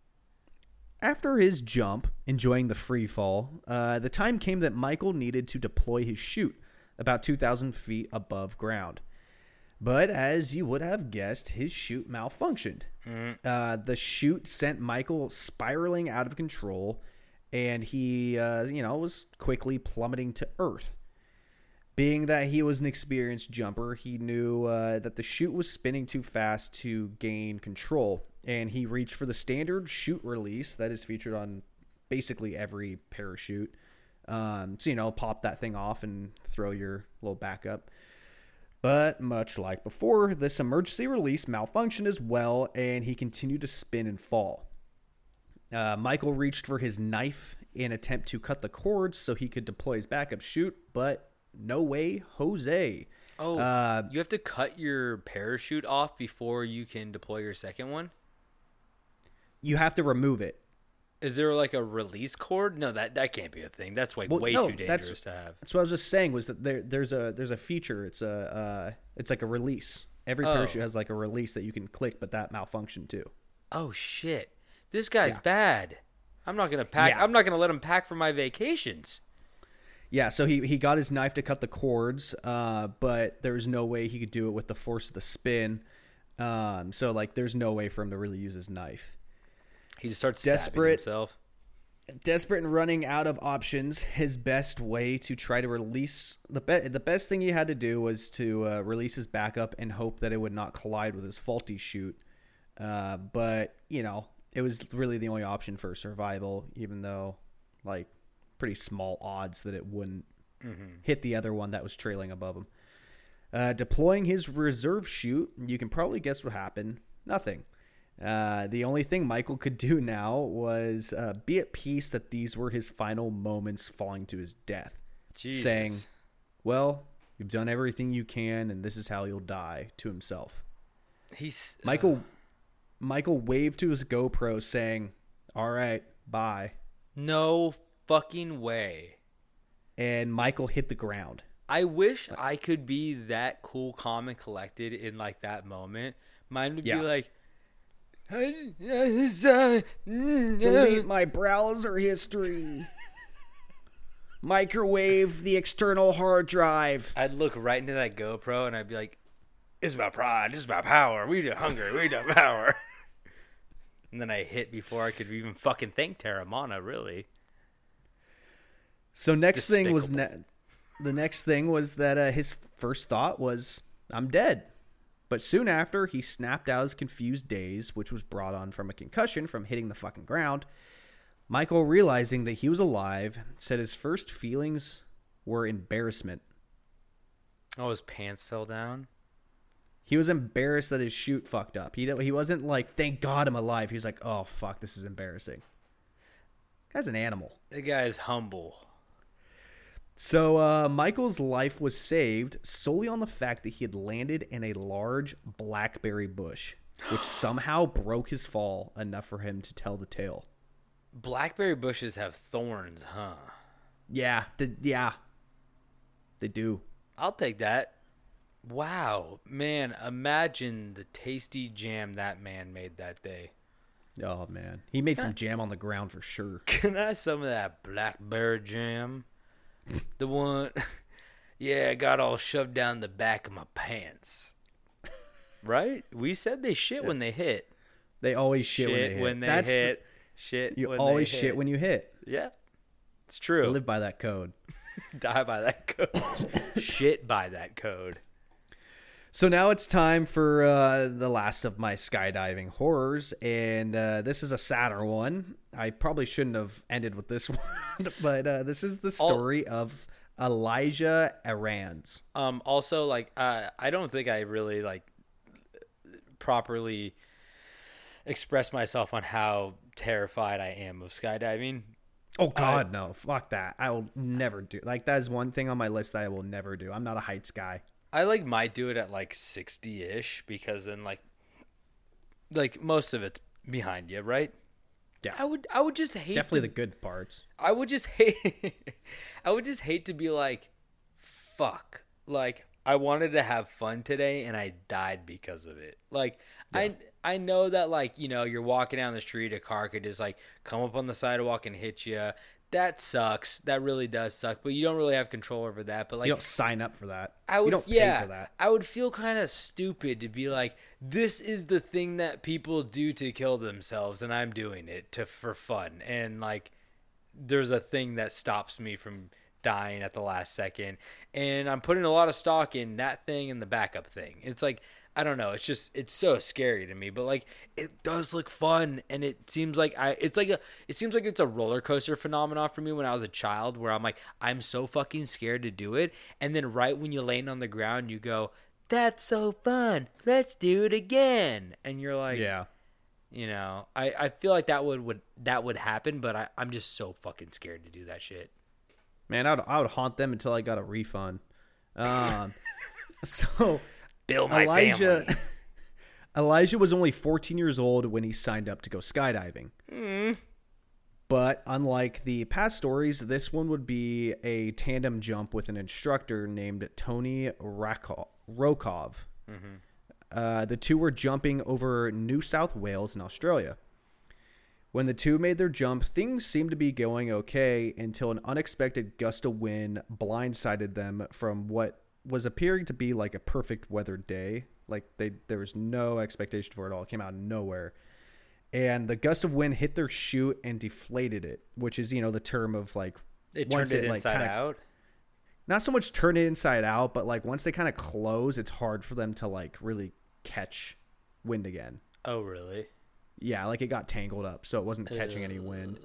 After his jump, enjoying the free fall, uh, the time came that Michael needed to deploy his chute about two thousand feet above ground. But as you would have guessed, his chute malfunctioned. Uh, the chute sent Michael spiraling out of control, and he, uh, you know, was quickly plummeting to earth. Being that he was an experienced jumper, he knew uh, that the chute was spinning too fast to gain control, and he reached for the standard chute release that is featured on basically every parachute. Um, so, you know, pop that thing off and throw your little backup. But much like before, this emergency release malfunctioned as well, and he continued to spin and fall. Uh, Michael reached for his knife in attempt to cut the cords so he could deploy his backup chute, but no way, Jose. Oh, Uh, you have to cut your parachute off before you can deploy your second one? You have to remove it. Is there like a release cord? No, that, that can't be a thing. That's like Well, way no, too that's- dangerous to have. That's what I was just saying was that there, there's a there's a feature. It's a uh, it's like a release. Every Oh. parachute has like a release that you can click, but that malfunctioned too. Oh shit. This guy's Yeah. bad. I'm not going to pack. Yeah. I'm not going to let him pack for my vacations. Yeah, so he, he got his knife to cut the cords, uh, but there was no way he could do it with the force of the spin. Um, so like, there's no way for him to really use his knife. He just starts stabbing Desperate. himself. Desperate and running out of options, his best way to try to release the be- the best thing he had to do was to uh, release his backup and hope that it would not collide with his faulty chute. Uh, but you know, it was really the only option for survival, even though like pretty small odds that it wouldn't hit the other one that was trailing above him. Uh, deploying his reserve chute, you can probably guess what happened. Nothing. Uh, the only thing Michael could do now was uh, be at peace that these were his final moments falling to his death. Jesus. Saying, well, you've done everything you can, and this is how you'll die, to himself. He's Michael Michael waved to his GoPro saying, all right, bye. no fucking way. And Michael hit the ground. I wish I could be that cool, calm, and collected in like that moment. Mine would Yeah. be like, Delete my browser history. Microwave the external hard drive. I'd look right into that GoPro and I'd be like, "It's my pride, it's my power. We the hunger, we the power." And then I hit before I could even fucking thank Terramana, really. So next thing was Despicable. ne- the next thing was that uh, his first thought was, I'm dead. But soon after, he snapped out his confused daze, which was brought on from a concussion from hitting the fucking ground. Michael, realizing that he was alive, said his first feelings were embarrassment. Oh, his pants fell down. He was embarrassed that his chute fucked up. He he wasn't like, thank God I'm alive. He was like, oh, fuck, this is embarrassing. Guy's an animal. The guy's humble. So uh, Michael's life was saved solely on the fact that he had landed in a large blackberry bush, which somehow broke his fall enough for him to tell the tale. Blackberry bushes have thorns, huh? Yeah, the, yeah, they do. I'll take that. Wow, man, imagine the tasty jam that man made that day. Oh, man. He made some jam on the ground for sure. Can I have some of that blackberry jam? The one, yeah, got all shoved down the back of my pants. Right? We said they shit when they hit. They always shit, Shit when they hit. when they That's the- hit. Shit you when always they shit hit. when you hit. Yeah, it's I true. live by that code. Die by that code. Shit by that code. So now it's time for uh, the last of my skydiving horrors, and uh, this is a sadder one. I probably shouldn't have ended with this one, but uh, this is the story All- of Elijah Arranz. Um. Also, like, uh, I don't think I really like properly express myself on how terrified I am of skydiving. Oh God, uh, no! Fuck that! I will never do. Like, that is one thing on my list that I will never do. I'm not a heights guy. I like might do it at like sixty-ish because then like like most of it's behind you, right? Yeah. I would I would just hate Definitely to, the good parts. I would just hate I would just hate to be like, fuck. Like, I wanted to have fun today and I died because of it. Like, yeah. I I know that, like, you know, you're walking down the street, a car could just like come up on the sidewalk and hit you. That sucks. That really does suck. But you don't really have control over that. But like, you don't sign up for that. I would, you don't yeah, pay for that. I would feel kind of stupid to be like, this is the thing that people do to kill themselves, and I'm doing it to for fun. And like, there's a thing that stops me from dying at the last second. And I'm putting a lot of stock in that thing and the backup thing. It's like, I don't know. It's just, it's so scary to me, but like, it does look fun. And it seems like I, it's like a, it seems like it's a roller coaster phenomenon for me when I was a child, where I'm like, I'm so fucking scared to do it. And then right when you land on the ground, you go, that's so fun. Let's do it again. And you're like, yeah, you know, I, I feel like that would, would, that would happen, but I, I'm just so fucking scared to do that shit. Man, I would, I would haunt them until I got a refund. Um, so Bill, my Elijah, family. Elijah was only fourteen years old when he signed up to go skydiving. Mm. But unlike the past stories, this one would be a tandem jump with an instructor named Tony Rako- Rokov. Mm-hmm. Uh, the two were jumping over New South Wales in Australia. When the two made their jump, things seemed to be going okay until an unexpected gust of wind blindsided them from what was appearing to be like a perfect weather day. Like, they there was no expectation for it all. It came out of nowhere. And the gust of wind hit their chute and deflated it, which is, you know, the term of like, It once turned it, it, like, inside kinda, out. Not so much turn it inside out, but like once they kind of close, it's hard for them to like really catch wind again. Oh, really? Yeah, like it got tangled up, so it wasn't catching any wind.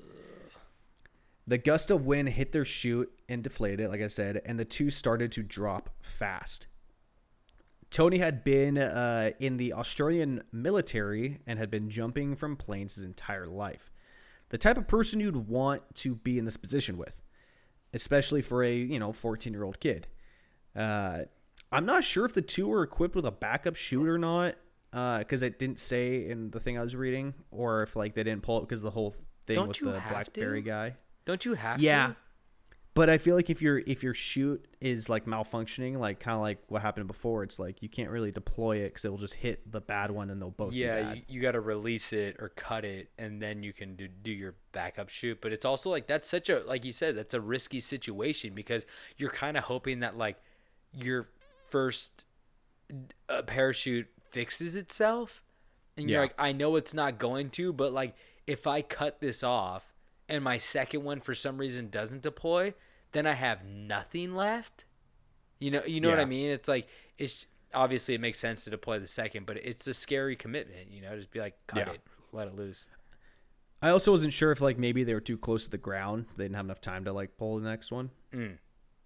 The gust of wind hit their chute and deflated, like I said, and the two started to drop fast. Tony had been uh, in the Australian military and had been jumping from planes his entire life. The type of person you'd want to be in this position with, especially for a, you know, fourteen-year-old kid. Uh, I'm not sure if the two were equipped with a backup chute or not, because uh, it didn't say in the thing I was reading, or if like they didn't pull it because of the whole thing Don't with you the have BlackBerry to? guy. Don't you have Yeah. to? But I feel like if your if your chute is like malfunctioning, like kind of like what happened before, it's like you can't really deploy it because it will just hit the bad one and they'll both Yeah, be bad. you, you got to release it or cut it, and then you can do, do your backup shoot. But it's also like, that's such a, like you said, that's a risky situation because you're kind of hoping that like your first uh, parachute fixes itself, and you're Yeah. like, I know it's not going to, but like if I cut this off and my second one for some reason doesn't deploy, then I have nothing left. You know, you know what I Yeah. mean? It's like, it's obviously it makes sense to deploy the second, but it's a scary commitment, you know, just be like, cut Yeah. it, let it loose. I also wasn't sure if like maybe they were too close to the ground. They didn't have enough time to like pull the next one. Mm.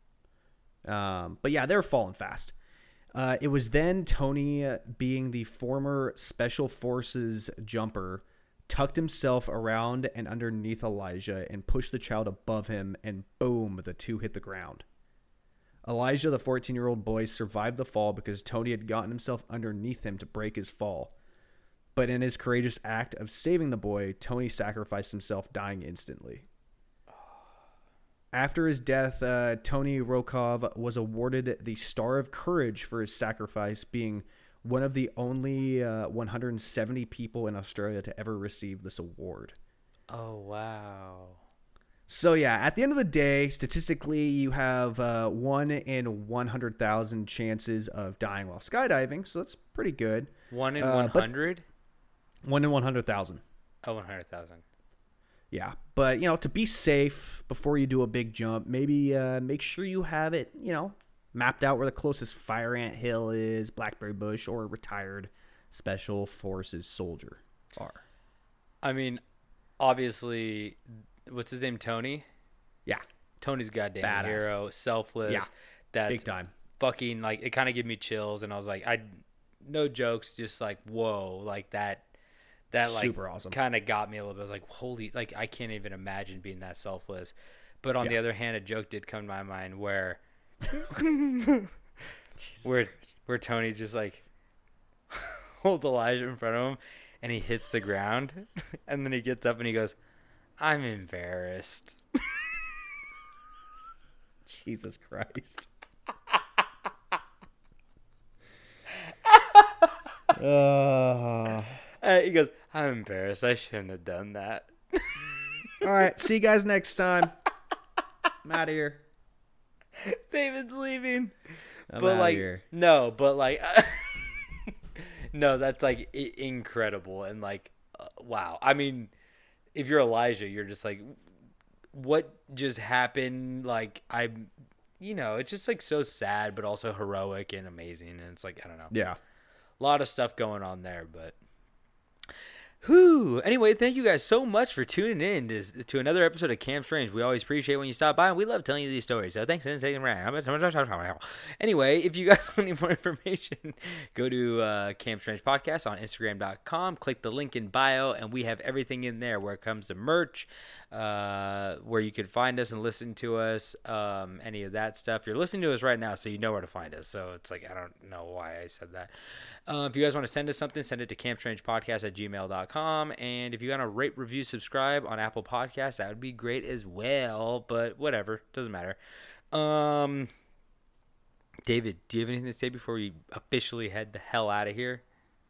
Um, but yeah, they were falling fast. Uh, it was then Tony, uh, being the former Special Forces jumper, tucked himself around and underneath Elijah and pushed the child above him, and boom, the two hit the ground. Elijah, the fourteen-year-old boy, survived the fall because Tony had gotten himself underneath him to break his fall. But in his courageous act of saving the boy, Tony sacrificed himself, dying instantly. After his death, uh, Tony Rokov was awarded the Star of Courage for his sacrifice, being one of the only uh, one hundred seventy people in Australia to ever receive this award. Oh, wow. So yeah, at the end of the day, statistically, you have uh, one in one hundred thousand chances of dying while skydiving, so that's pretty good. One in Uh, one but- hundred? One in one hundred thousand. Oh, one hundred thousand. Yeah, but, you know, to be safe before you do a big jump, maybe uh, make sure you have it, you know, mapped out where the closest fire ant hill is, Blackberry Bush, or retired Special Forces soldier are. I mean, obviously, what's his name? Tony? Yeah. Tony's goddamn Badass. hero, selfless. Yeah. That's Big time. fucking, like, it kind of gave me chills, and I was like, I, no jokes, just like, whoa, like that. That like Super awesome. kind of got me a little bit. I was like, holy, like I can't even imagine being that selfless. But on Yeah. the other hand, a joke did come to my mind where, where, where Tony just like holds Elijah in front of him, and he hits the ground, and then he gets up and he goes, "I'm embarrassed." Jesus Christ. uh, Uh, he goes, "I'm embarrassed. I shouldn't have done that." all right. See you guys next time. I'm out of here. David's leaving. I'm but outta like, here. no, but like, no, that's like I- incredible and like, uh, wow. I mean, if you're Elijah, you're just like, what just happened? Like, I'm, you know, it's just like so sad, but also heroic and amazing. And it's like, I don't know, Yeah. a lot of stuff going on there, but. Whew. Anyway, thank you guys so much for tuning in to, to another episode of Camp Strange. We always appreciate when you stop by, and we love telling you these stories. So thanks and taking around. Anyway, if you guys want any more information, go to uh, Camp Strange Podcast on Instagram dot com. Click the link in bio, and we have everything in there where it comes to merch, uh, where you can find us and listen to us, um, any of that stuff. You're listening to us right now, so you know where to find us. So it's like, I don't know why I said that. Uh, if you guys want to send us something, send it to campstrangepodcast at gmail dot com. And if you want to rate, review, subscribe on Apple Podcasts, that would be great as well. But whatever, doesn't matter. Um, David, do you have anything to say before we officially head the hell out of here?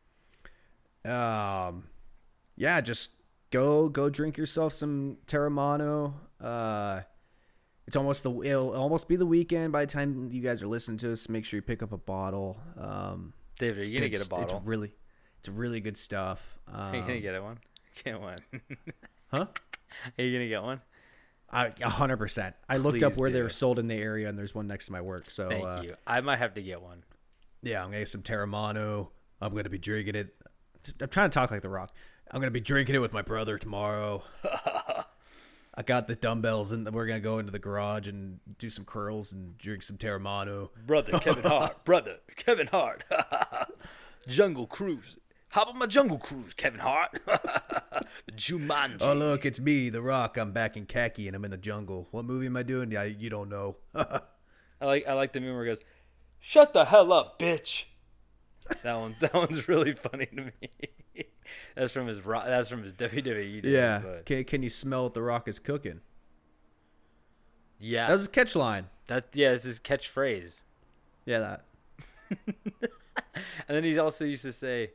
Um, yeah, just go go drink yourself some Terramano. Uh, it's almost the it'll almost be the weekend by the time you guys are listening to us. Make sure you pick up a bottle. Um, David, are you going to it's, get a bottle? It's really, it's really good stuff. Um, Are you going to get it one? Get one. Huh? Are you going to get one? I a hundred percent. I looked up Please where do they were it. sold in the area, and there's one next to my work. So Thank uh, you. I might have to get one. yeah, I'm gonna get some Terramano. I'm gonna be drinking it. I'm trying to talk like The Rock. I'm gonna be drinking it with my brother tomorrow. I got the dumbbells, and we're gonna go into the garage and do some curls and drink some Terramano. Brother Kevin Hart. Brother Kevin Hart. Jungle Cruise. Hop on my Jungle Cruise, Kevin Hart. Jumanji. Oh look, it's me, The Rock. I'm back in khaki and I'm in the jungle. What movie am I doing? Yeah, you don't know. I like I like the meme where it goes, "Shut the hell up, bitch." That one that one's really funny to me. That's from his ro- that's from his W W E days. Yeah. But Can Can you smell what The Rock is cooking? yeah. That was a catch line. That yeah, it's his catchphrase. Yeah, that. And then he's also used to say,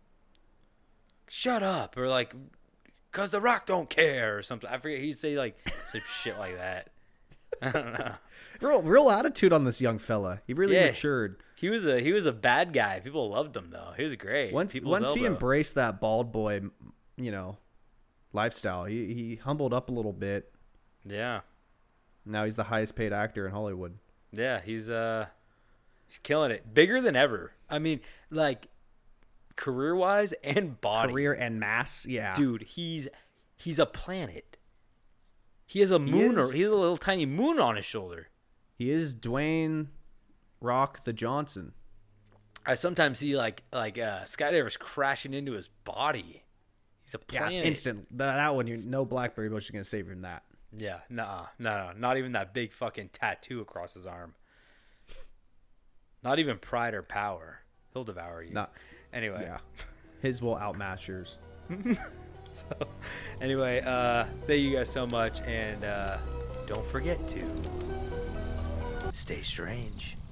"Shut up," or like, "Cause The Rock don't care," or something. I forget. He'd say like some shit like that. I don't know. Real, real attitude on this young fella. He really Yeah. matured. He was a he was a bad guy. People loved him though. He was great. Once People's once he elbow. embraced that bald boy, you know, lifestyle, he he humbled up a little bit. Yeah, Now he's the highest paid actor in Hollywood. yeah, he's uh, he's killing it. Bigger than ever. I mean, like, career wise and body. Career and mass, yeah. Dude, he's he's a planet. He has a moon, is. or he has a little tiny moon on his shoulder. He is Dwayne Rock the Johnson. I sometimes see like like uh, skydivers crashing into his body. He's a Yeah, planet. instant. That, that one, you no Blackberry Bush is gonna save you from that. Yeah, nah, no, no, not even that big fucking tattoo across his arm. Not even pride or power. He'll devour you. Not, Anyway. yeah, his will outmatch yours. So, anyway, uh, thank you guys so much, and uh, don't forget to stay strange.